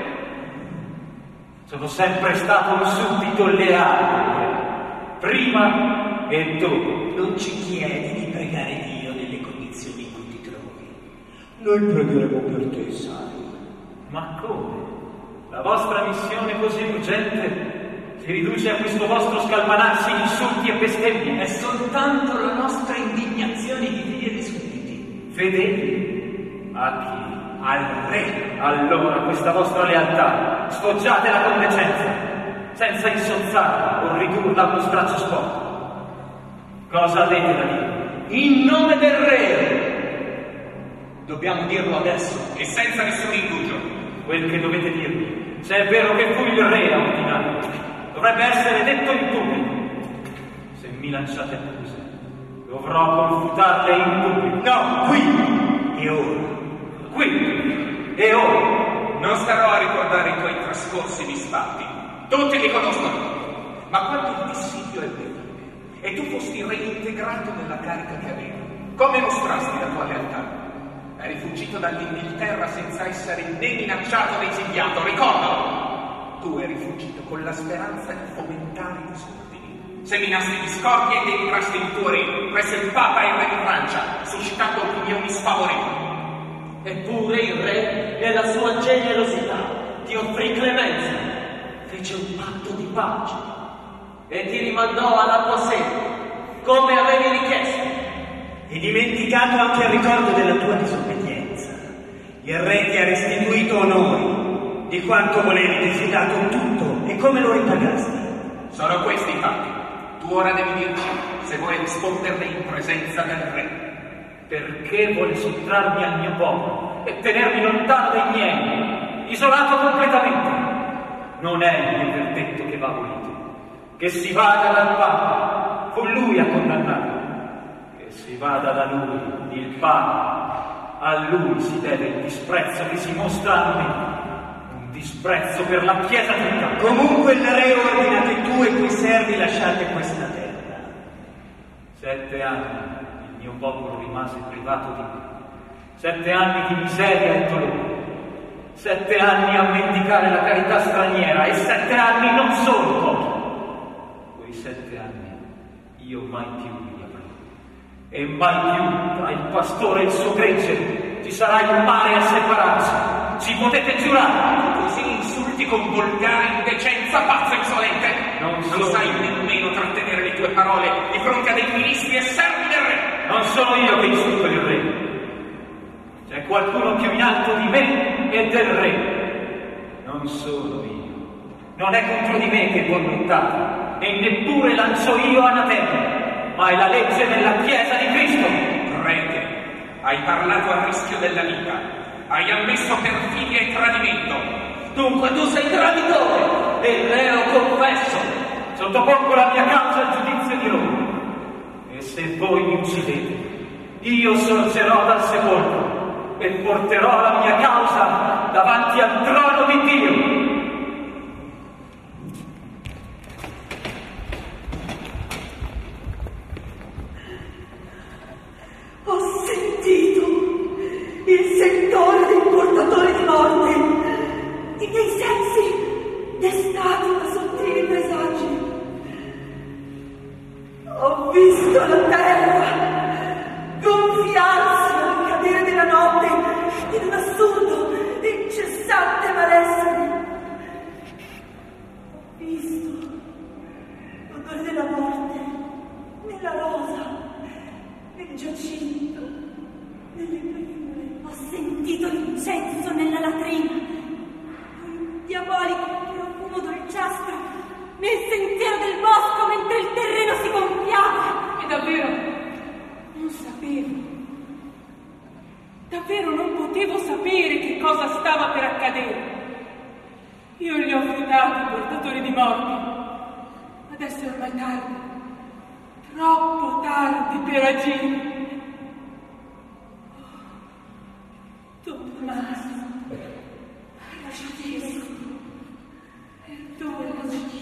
Sono sempre stato un suddito leale, prima e dopo. Non ci chiedi di pregare Dio nelle condizioni in cui ti trovi. Noi pregheremo per te, sai. Ma come? La vostra missione così urgente si riduce a questo vostro scalmanarsi di insulti e bestemmie? È soltanto la nostra indignazione di fedeli sudditi. Fedeli? A chi? Al re. Allora questa vostra lealtà sfoggiate con decenza, senza insozzarla o ridurla a uno straccio sporco. Cosa avete da dire? In nome del re. Dobbiamo dirlo adesso e senza nessun indugio. Quel che dovete dirmi, se è vero che fu il re a ordinare, dovrebbe essere detto in pubblico. Se mi lanciate accuse, dovrò confutarle in pubblico. No, qui e ora. Qui e ora. Non starò a ricordare i tuoi trascorsi misfatti. Tutti li conoscono. Ma quando il dissidio è vero e tu fosti reintegrato nella carica che avevi, come mostrasti la tua lealtà? Eri fuggito dall'Inghilterra senza essere né minacciato né esiliato, ricordalo! Tu eri fuggito con la speranza di fomentare i disordini. Seminasti discordia e denigrasti il tuo re presso il Papa e il re di Francia, suscitando opinioni sfavorevoli. Eppure il re, nella sua generosità, ti offrì clemenza, fece un patto di pace e ti rimandò alla tua sede, come avevi richiesto. E dimenticato anche il ricordo della tua disobbedienza, il re ti ha restituito onori, di quanto volevi ti fu dato tutto e come lo ripagasti. Sono questi i fatti. Tu ora devi dirci se vuoi risponderne in presenza del re. Perché vuole sottrarmi al mio popolo e tenermi lontano dai miei, isolato completamente? Non è il mio verdetto che va volito, che si vada dal Papa, fu lui a condannarlo, che si vada da lui, il Papa, a lui si deve il disprezzo che si mostra a me, un disprezzo per la Chiesa tutta. Comunque il re ordina che tu e i tuoi servi lasciate questa terra. Sette anni il mio popolo rimase privato di me. Sette anni di miseria e dolore. Sette anni a mendicare la carità straniera e sette anni non solo pochi. Quei sette anni io mai più li avrò. E mai più tra il pastore e il suo gregge ci sarà il mare a separarci. Ci potete giurare. Così insulti con volgare indecenza, pazzo insolente. Non, non sai nemmeno trattenere le tue parole di fronte a dei ministri e servi del re. Non sono io che insulto il re. C'è qualcuno più in alto di me e del re. Non sono io. Non è contro di me che voi lottate, e neppure lancio io anatema, ma è la legge della Chiesa di Cristo. Prete, hai parlato a rischio della vita. Hai ammesso perfidia e tradimento. Dunque tu sei traditore e reo confesso. Sottopongo la mia causa al giudizio di Roma. E se voi mi uccidete, io sorgerò dal sepolcro e porterò la mia causa davanti al trono di Dio. Ho sentito il sentore del portatore di morte. I miei sensi destati da sottili presagi. Ho visto la terra gonfiarsi al cadere della notte in un assurdo, incessante malessere. Ho visto l'odore della morte nella rosa, nel giacinto, nelle prime. Ho sentito l'incenso nella latrina, un diabolico profumo dolciastro nel sentiero del bosco mentre il terreno si gonfiava. E davvero non sapevo, davvero non potevo sapere che cosa stava per accadere. Io li ho fredati i portatori di morte. Adesso è ormai tardi, troppo tardi per agire. Tommaso, lasciate perdonami.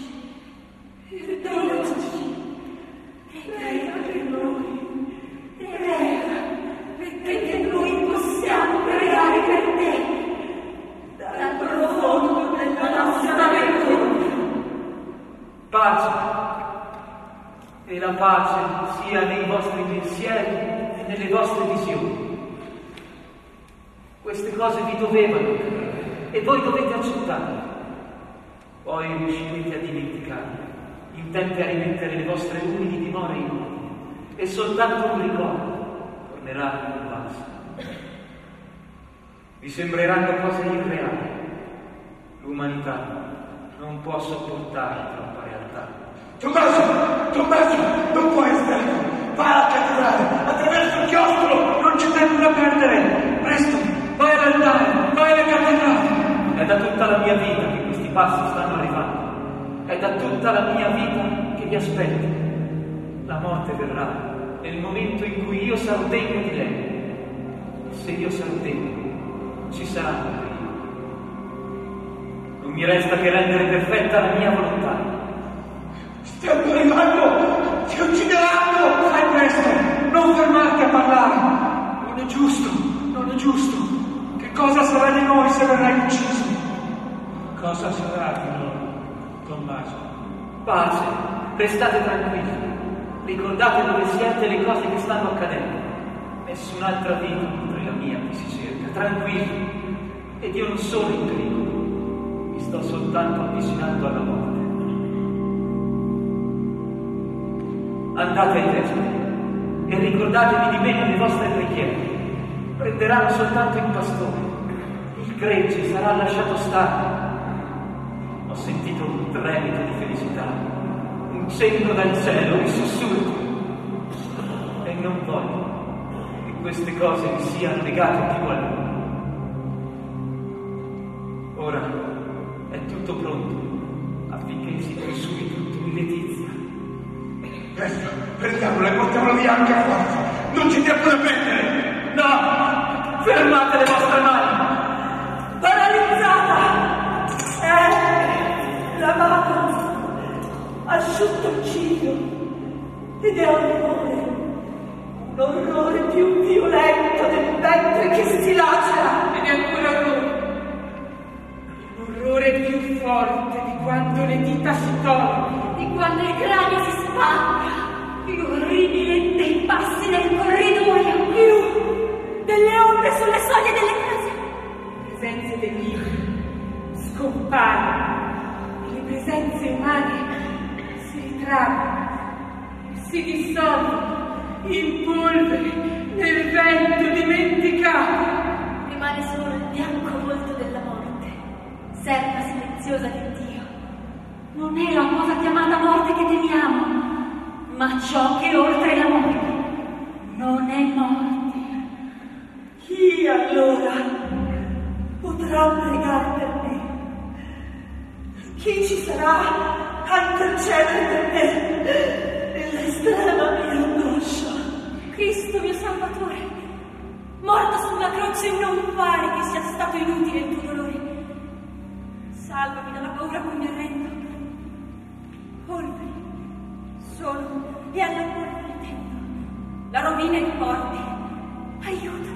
sia nei vostri pensieri e nelle vostre visioni. Queste cose vi dovevano e voi dovete accettarle. Poi riuscirete a dimenticarle, in tempo a rimettere le vostre umili dimore in ordine, e soltanto un ricordo tornerà in base. Vi sembreranno cose irreali. L'umanità non può sopportare troppa realtà. Tommaso! Tommaso! Non puoi stare qui! Vai alla cattedrale! Attraverso il chiostro! Non c'è tempo da perdere! Presto! Vai all'altare! Vai alla cattedrale! È da tutta la mia vita che questi passi stanno arrivando. È da tutta la mia vita che vi aspetto. La morte verrà nel momento in cui io sarò degno di lei. E se io sarò degno, ci saranno. Non mi resta che rendere perfetta la mia volontà. Stiamo arrivando! Ci uccideranno! Fai presto! Non fermarti a parlare! Non è giusto! Non è giusto! Che cosa sarà di noi se verrai ucciso? Cosa sarà di noi, Tommaso? Pace! Restate tranquilli. Ricordate dove siete e le cose che stanno accadendo. Nessun'altra vita oltre la mia qui si cerca. Tranquilli. Ed io non sono in pericolo. Mi sto soltanto avvicinando alla morte. Andate ai vespri e ricordatevi di me nelle vostre preghiere. Prenderanno soltanto il pastore. Il gregge sarà lasciato stare. Ho sentito un tremito di felicità, un cenno dal cielo, un sussurro. E non voglio che queste cose mi siano legate più a lui. Ora è tutto pronto affinché si consumi tutto in letizia. Presto, prendiamolo e portiamolo via anche a forza. Non c'è tempo da perdere. No! Fermate le vostre mani! Paralizzata! È la mano asciutto il ciglio ed è orrore, un orrore più violento del ventre che si lacera. Ed è ancora orrore, un orrore più forte di quando le dita si tolgono, di quando il cranio si spacca, più orribile dei passi nel corridoio, più delle ombre sulle soglie delle case. presenze degli libri scompaiono e le presenze umane si ritraggono, si dissolvono in polvere nel vento dimenticato. Rimane solo il bianco volto della morte, serva silenziosa di Dio. Non è la cosa chiamata morte che temiamo, ma ciò che oltre la morte non è morte. Chi allora potrà pregare per me? Chi ci sarà a intercedere per me nell'estrema mia angoscia? Cristo mio Salvatore, morto sulla croce, non pare che sia stato inutile il tuo dolore. Salvami dalla paura a cui mi arrendo. Polvere, solo e alla polvere tendo. La rovina è forte. Aiutami.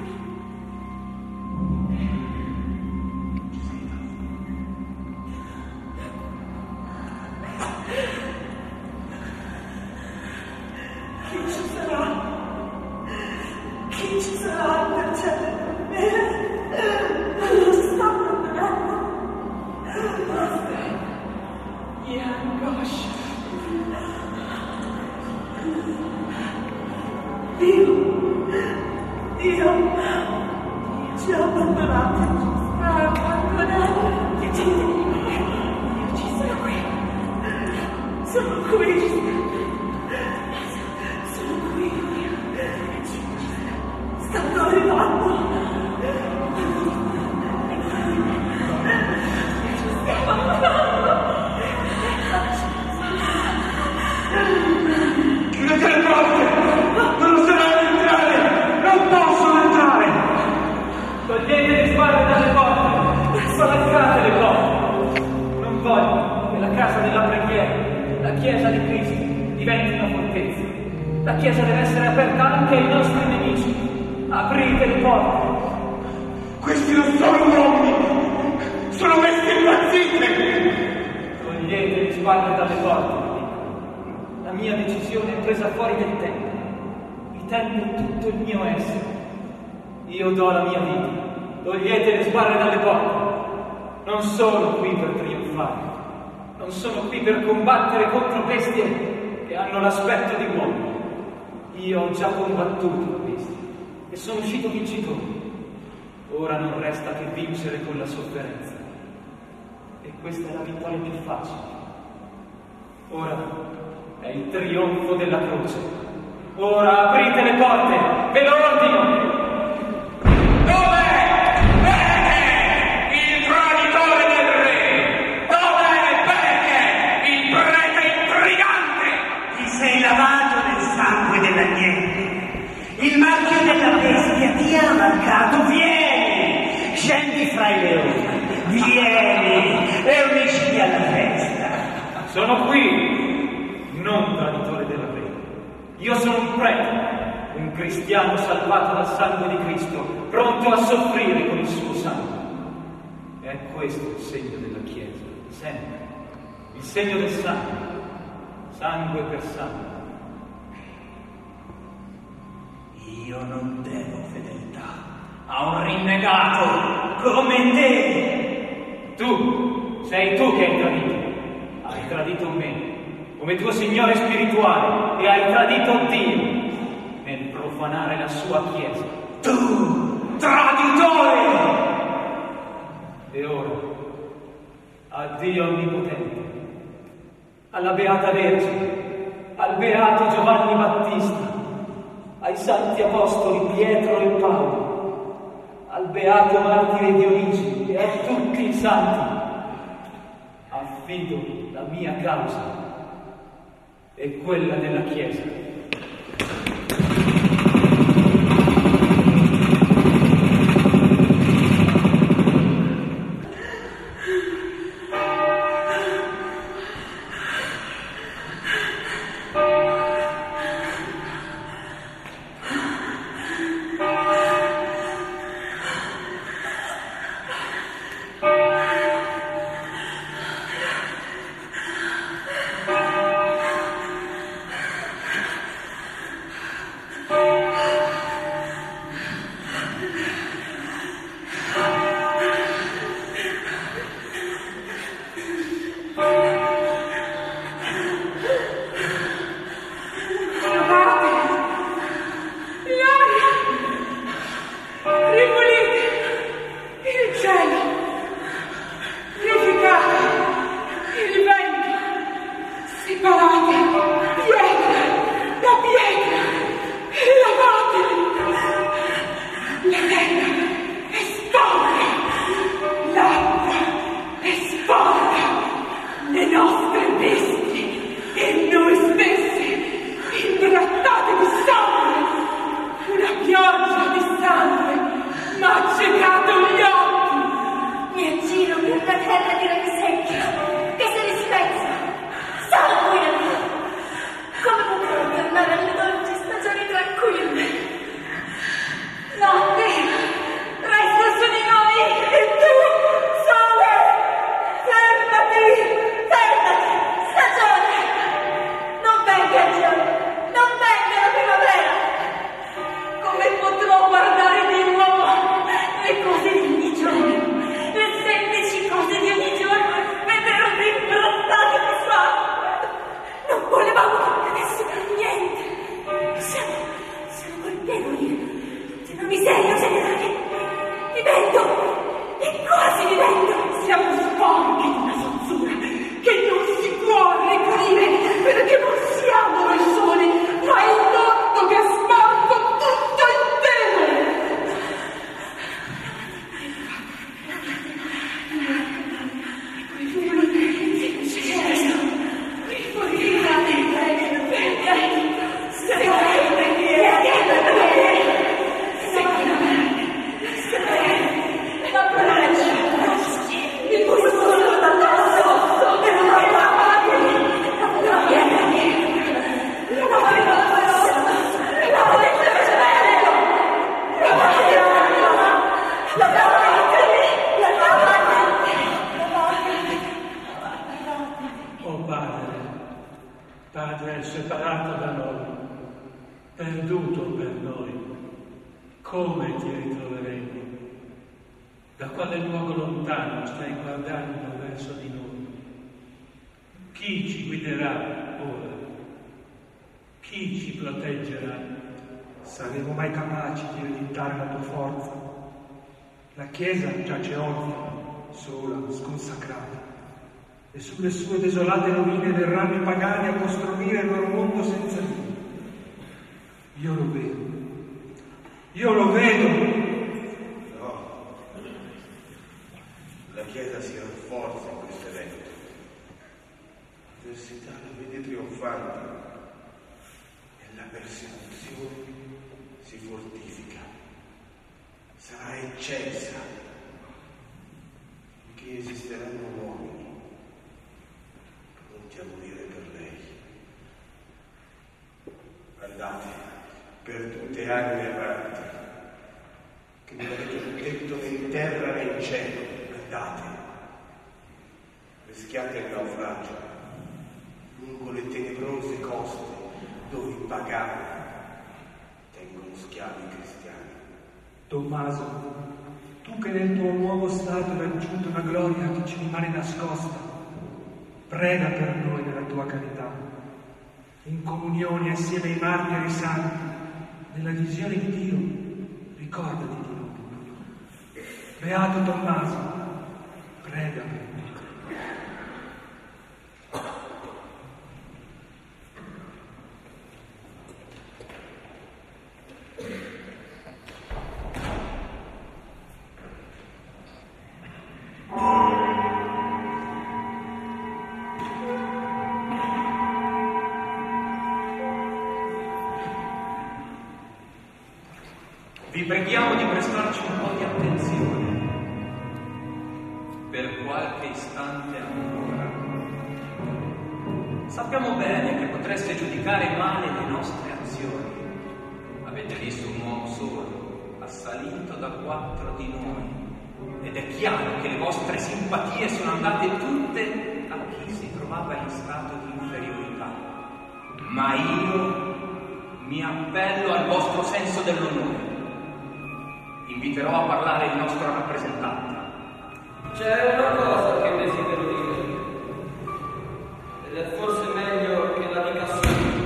Chi ci sarà? Chi ci sarà per intercedere per me? Lo stanno vedendo. Che angoscia! Dio, Dio, ci ha abbandonati. Ah, abbandonati. Che gente di me. Io ci sono qui. Sono qui. Sono qui. Stanno arrivando. Stiamo andando. Chiudete le porte! Non oserete entrare! Non possono entrare! Togliete le spalle dalle porte! Spalancate le porte! Non voglio che la casa della preghiera, la chiesa di Cristo, diventi una fortezza. La chiesa deve essere aperta anche ai nostri nemici. Aprite le porte! Questi non sono uomini! Sono bestie impazzite! Togliete le spalle dalle porte. La mia decisione è presa fuori del tempo. Il tempo è tutto il mio essere. Io do la mia vita. Togliete le sbarre dalle porte. Non sono qui per trionfare. Non sono qui per combattere contro bestie che hanno l'aspetto di uomo. Io ho già combattuto la bestia e sono uscito vincitore. Ora non resta che vincere con la sofferenza. E questa è la vittoria più facile. Ora è il trionfo della croce. Ora aprite le porte, ve lo ordino! Dov'è Bene, il traditore del re? Dov'è Bene, il prete intrigante? Ti sei lavato nel sangue dell'agnello. Il marchio della bestia ti ha marcato. Vieni, scendi fra i leoni. Vieni e unisciti alla festa. Sono qui, non traditore del re. Io sono un prete, un cristiano salvato dal sangue di Cristo, pronto a soffrire con il suo sangue. E è questo il segno della Chiesa, sempre. Il segno del sangue, sangue per sangue. Io non devo fedeltà a un rinnegato come te. Tu, sei tu che hai tradito. Hai tradito me, come tuo Signore spirituale, e hai tradito Dio nel profanare la sua Chiesa. Tu, traditore! E ora, a Dio Onnipotente, alla Beata Vergine, al Beato Giovanni Battista, ai Santi Apostoli Pietro e Paolo, al Beato Martire Dionigi e a tutti i Santi, affido la mia causa e quella della Chiesa. Sei perduto per noi, come ti ritroveremo? Da quale luogo lontano stai guardando verso di noi? Chi ci guiderà ora? Chi ci proteggerà? Saremo mai capaci di ereditare la tua forza? La Chiesa giace orfana, sola, sconsacrata, e sulle sue desolate rovine verranno i pagani a costruire il loro mondo senza Dio. Io lo vedo. Io lo vedo. No. La Chiesa si rafforza in questo evento. L'avversità la vede trionfante e la persecuzione si fortifica. Sarà eccelsa, finché esisteranno uomini pronti a morire per lei. Andate per tutte anime erranti, che non avete un tetto né in terra né in cielo. Andate, rischiate il naufragio lungo le tenebrose coste dove i pagani tengono schiavi cristiani. Tommaso, tu che nel tuo nuovo stato hai raggiunto una gloria che ci rimane nascosta, prega per noi nella tua carità, in comunione assieme ai martiri e ai santi, nella visione di Dio, ricordati di noi. Beato Tommaso, prega per noi. Vi preghiamo di prestarci un po' di attenzione per qualche istante ancora. Sappiamo bene che potreste giudicare male le nostre azioni. Avete visto un uomo solo, assalito da quattro di noi, ed è chiaro che le vostre simpatie sono andate tutte a chi si trovava in stato di inferiorità. Ma io mi appello al vostro senso dell'onore. Inviterò a parlare il nostro rappresentante. C'è una cosa che desidero dire, ed è forse meglio che la dica subito.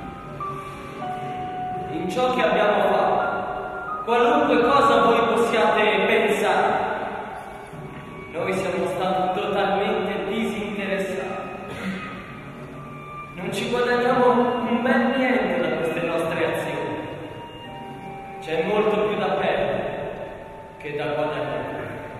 In ciò che abbiamo fatto, qualunque cosa voi possiate pensare, noi siamo stati totalmente disinteressati. Non ci guadagniamo un bel niente da queste nostre azioni. C'è molto più da perdere che da guadagnare.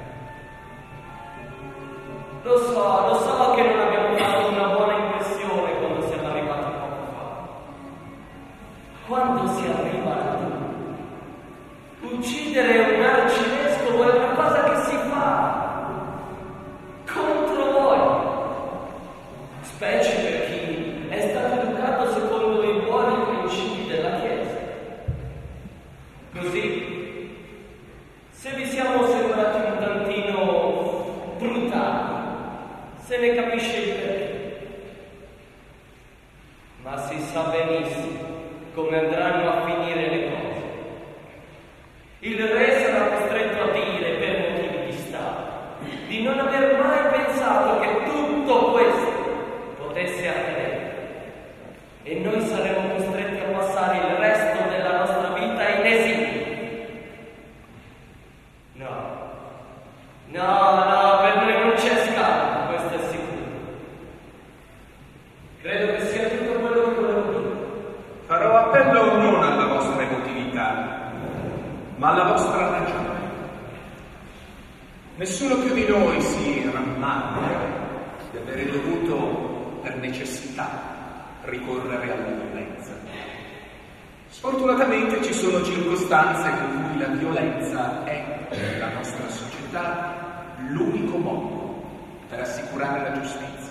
Lo so, lo so che non abbiamo fatto una buona impressione quando siamo arrivati poco fa. Quando si arriva là, uccidere un arcivescovo è una cosa che si fa contro voi, specie per chi è stato educato secondo i buoni principi della Chiesa. Così, se vi siamo sembrati un tantino brutali, se ne capisce il perché. Ma si sa benissimo come andranno a finire le cose. Il re sarà costretto a dire, per motivi di Stato, di non aver mai pensato che tutto questo potesse accadere. E noi saremo costretti a passare il resto della nostra vita in esilio. No, no, no, per noi non c'è scampo, questo è sicuro. Credo che sia tutto quello che volevo dire. Farò appello non alla vostra emotività, ma alla vostra ragione. Nessuno più di noi si rammarica di avere dovuto, per necessità, ricorrere alla violenza. Sfortunatamente ci sono circostanze in cui la violenza è, nella nostra società, l'unico modo per assicurare la giustizia.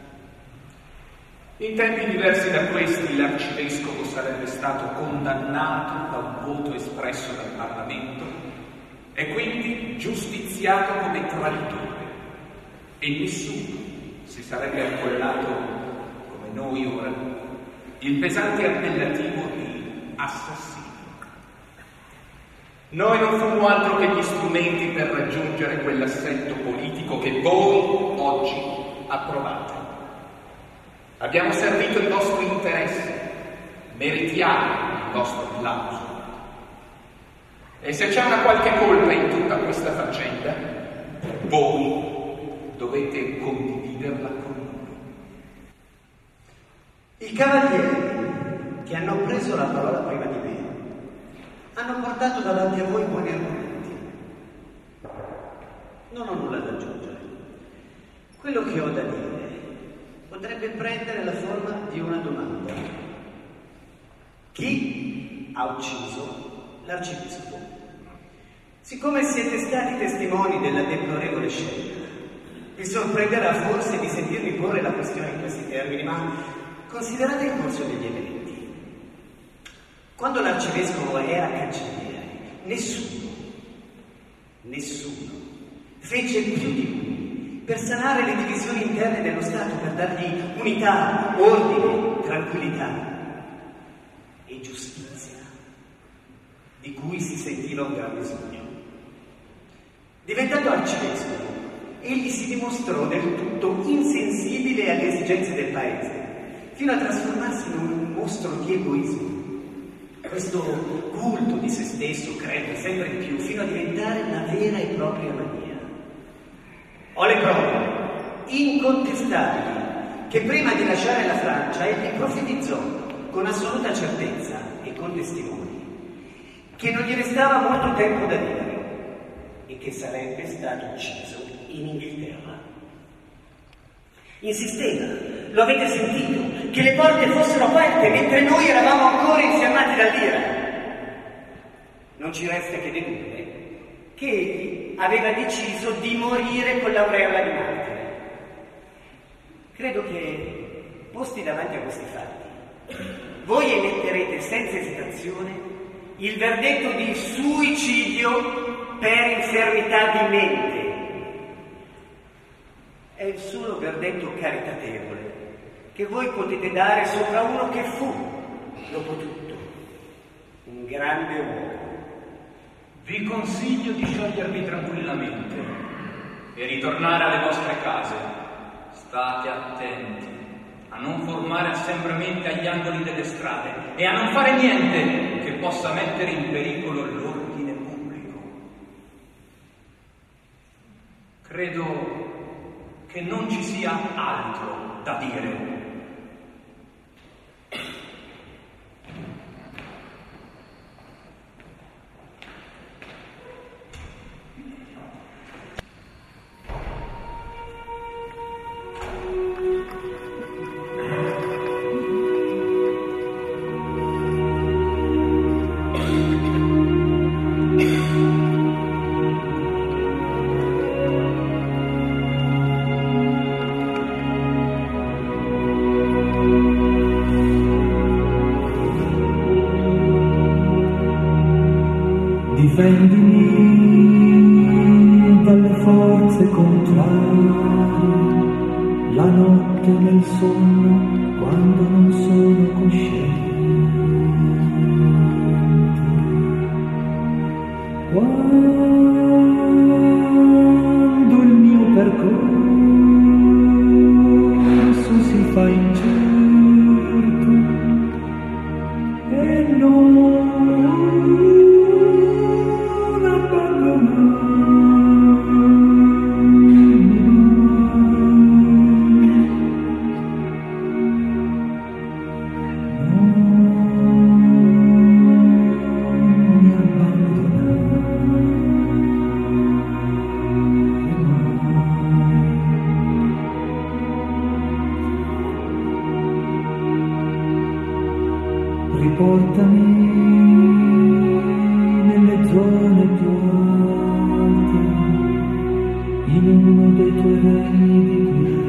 In tempi diversi da questi, l'arcivescovo sarebbe stato condannato da un voto espresso dal Parlamento e quindi giustiziato come traditore, e nessuno si sarebbe accollato, come noi ora, il pesante appellativo di assassini. Noi non fummo altro che gli strumenti per raggiungere quell'assetto politico che voi oggi approvate. Abbiamo servito il vostro interesse, meritiamo il vostro applauso. E se c'è una qualche colpa in tutta questa faccenda, voi dovete condividerla con noi. I cavalieri che hanno preso la parola prima di me hanno portato davanti a voi buoni argomenti. Non ho nulla da aggiungere. Quello che ho da dire potrebbe prendere la forma di una domanda. Chi ha ucciso l'arcivescovo? Siccome siete stati testimoni della deplorevole scena, vi sorprenderà forse di sentirmi porre la questione in questi termini, ma considerate il corso degli eventi. Quando l'arcivescovo era cancelliere, nessuno, nessuno fece più di lui per sanare le divisioni interne dello Stato, per dargli unità, ordine, tranquillità e giustizia, di cui si sentiva un gran bisogno. Diventato arcivescovo, egli si dimostrò del tutto insensibile alle esigenze del paese, fino a trasformarsi in un mostro di egoismo. Questo culto di se stesso crebbe sempre di più, fino a diventare una vera e propria mania. Ho le prove incontestabili che prima di lasciare la Francia egli profetizzò con assoluta certezza e con testimoni che non gli restava molto tempo da vivere e che sarebbe stato ucciso in Inghilterra. Insisteva, lo avete sentito, che le porte fossero aperte mentre noi eravamo ancora infiammati dall'ira. Non ci resta che dedurre che egli aveva deciso di morire con l'aureola di martire. Credo che, posti davanti a questi fatti, voi emetterete senza esitazione il verdetto di suicidio per infermità di mente. È il solo verdetto caritatevole che voi potete dare sopra uno che fu, dopo tutto, un grande uomo. Vi consiglio di sciogliervi tranquillamente e ritornare alle vostre case. State attenti a non formare assembramenti agli angoli delle strade e a non fare niente che possa mettere in pericolo l'ordine pubblico. Credo che non ci sia altro da dire. Difendimi dalle forze contrarie, la notte nel sonno quando non sono cosciente. Quando il mio percorso si fa incerto e non riportami nelle zone più alte, in uno dei tuoi regni di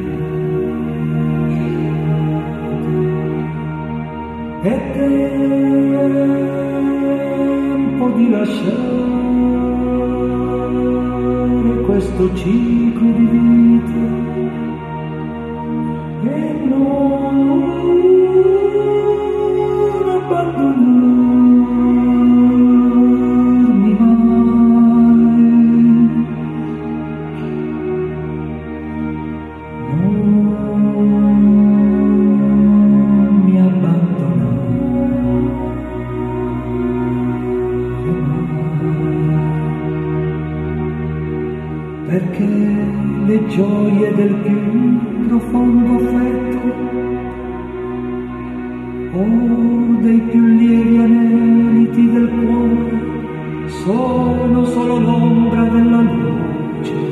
quiete. È tempo di lasciare questo ciclo di vita e non abbandonare. perché le gioie del più profondo affetto o dei più lievi aneliti del cuore sono solo l'ombra della luce.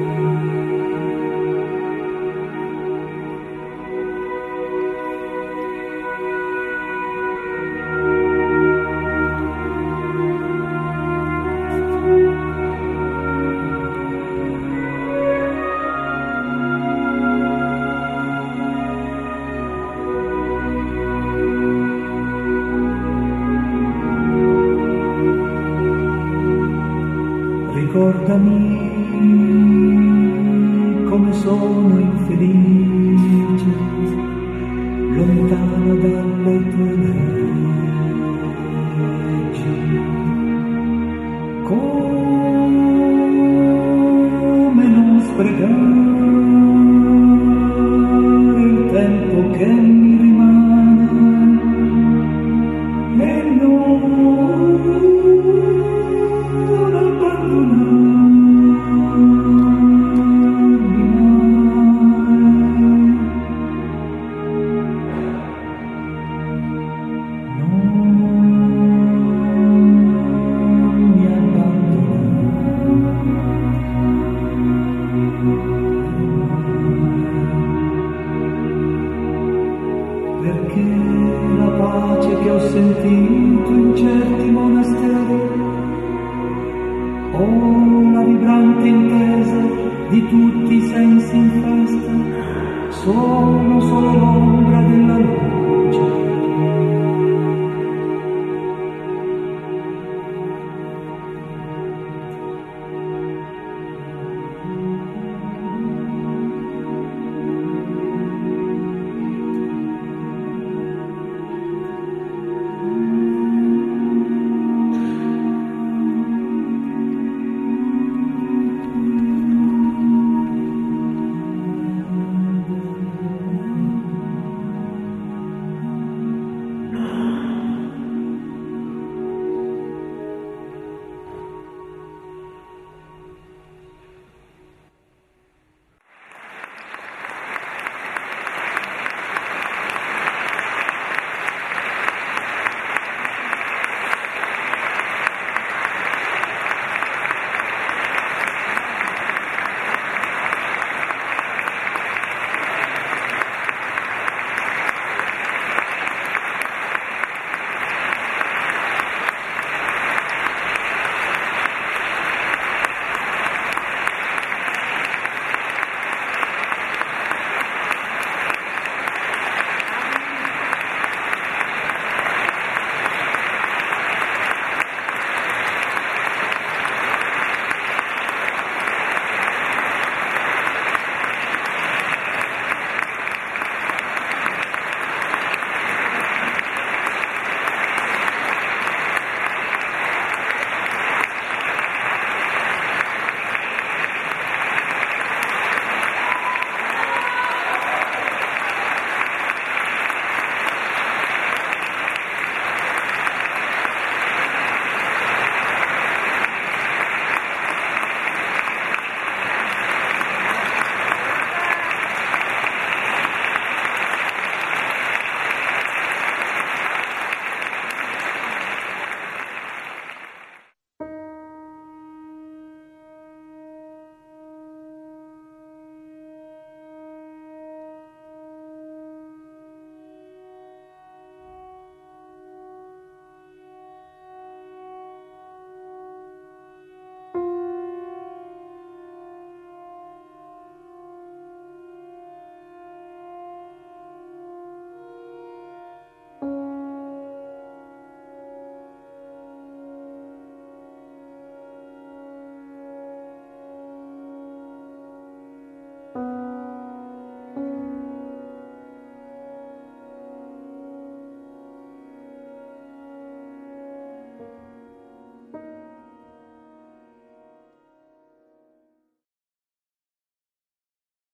Ricordami come sono infelice, lontano dalle tue leggi, come non sprecare il tempo che mi rimane e non perché la pace che ho sentito in certi monasteri o la vibrante intesa di tutti i sensi in festa sono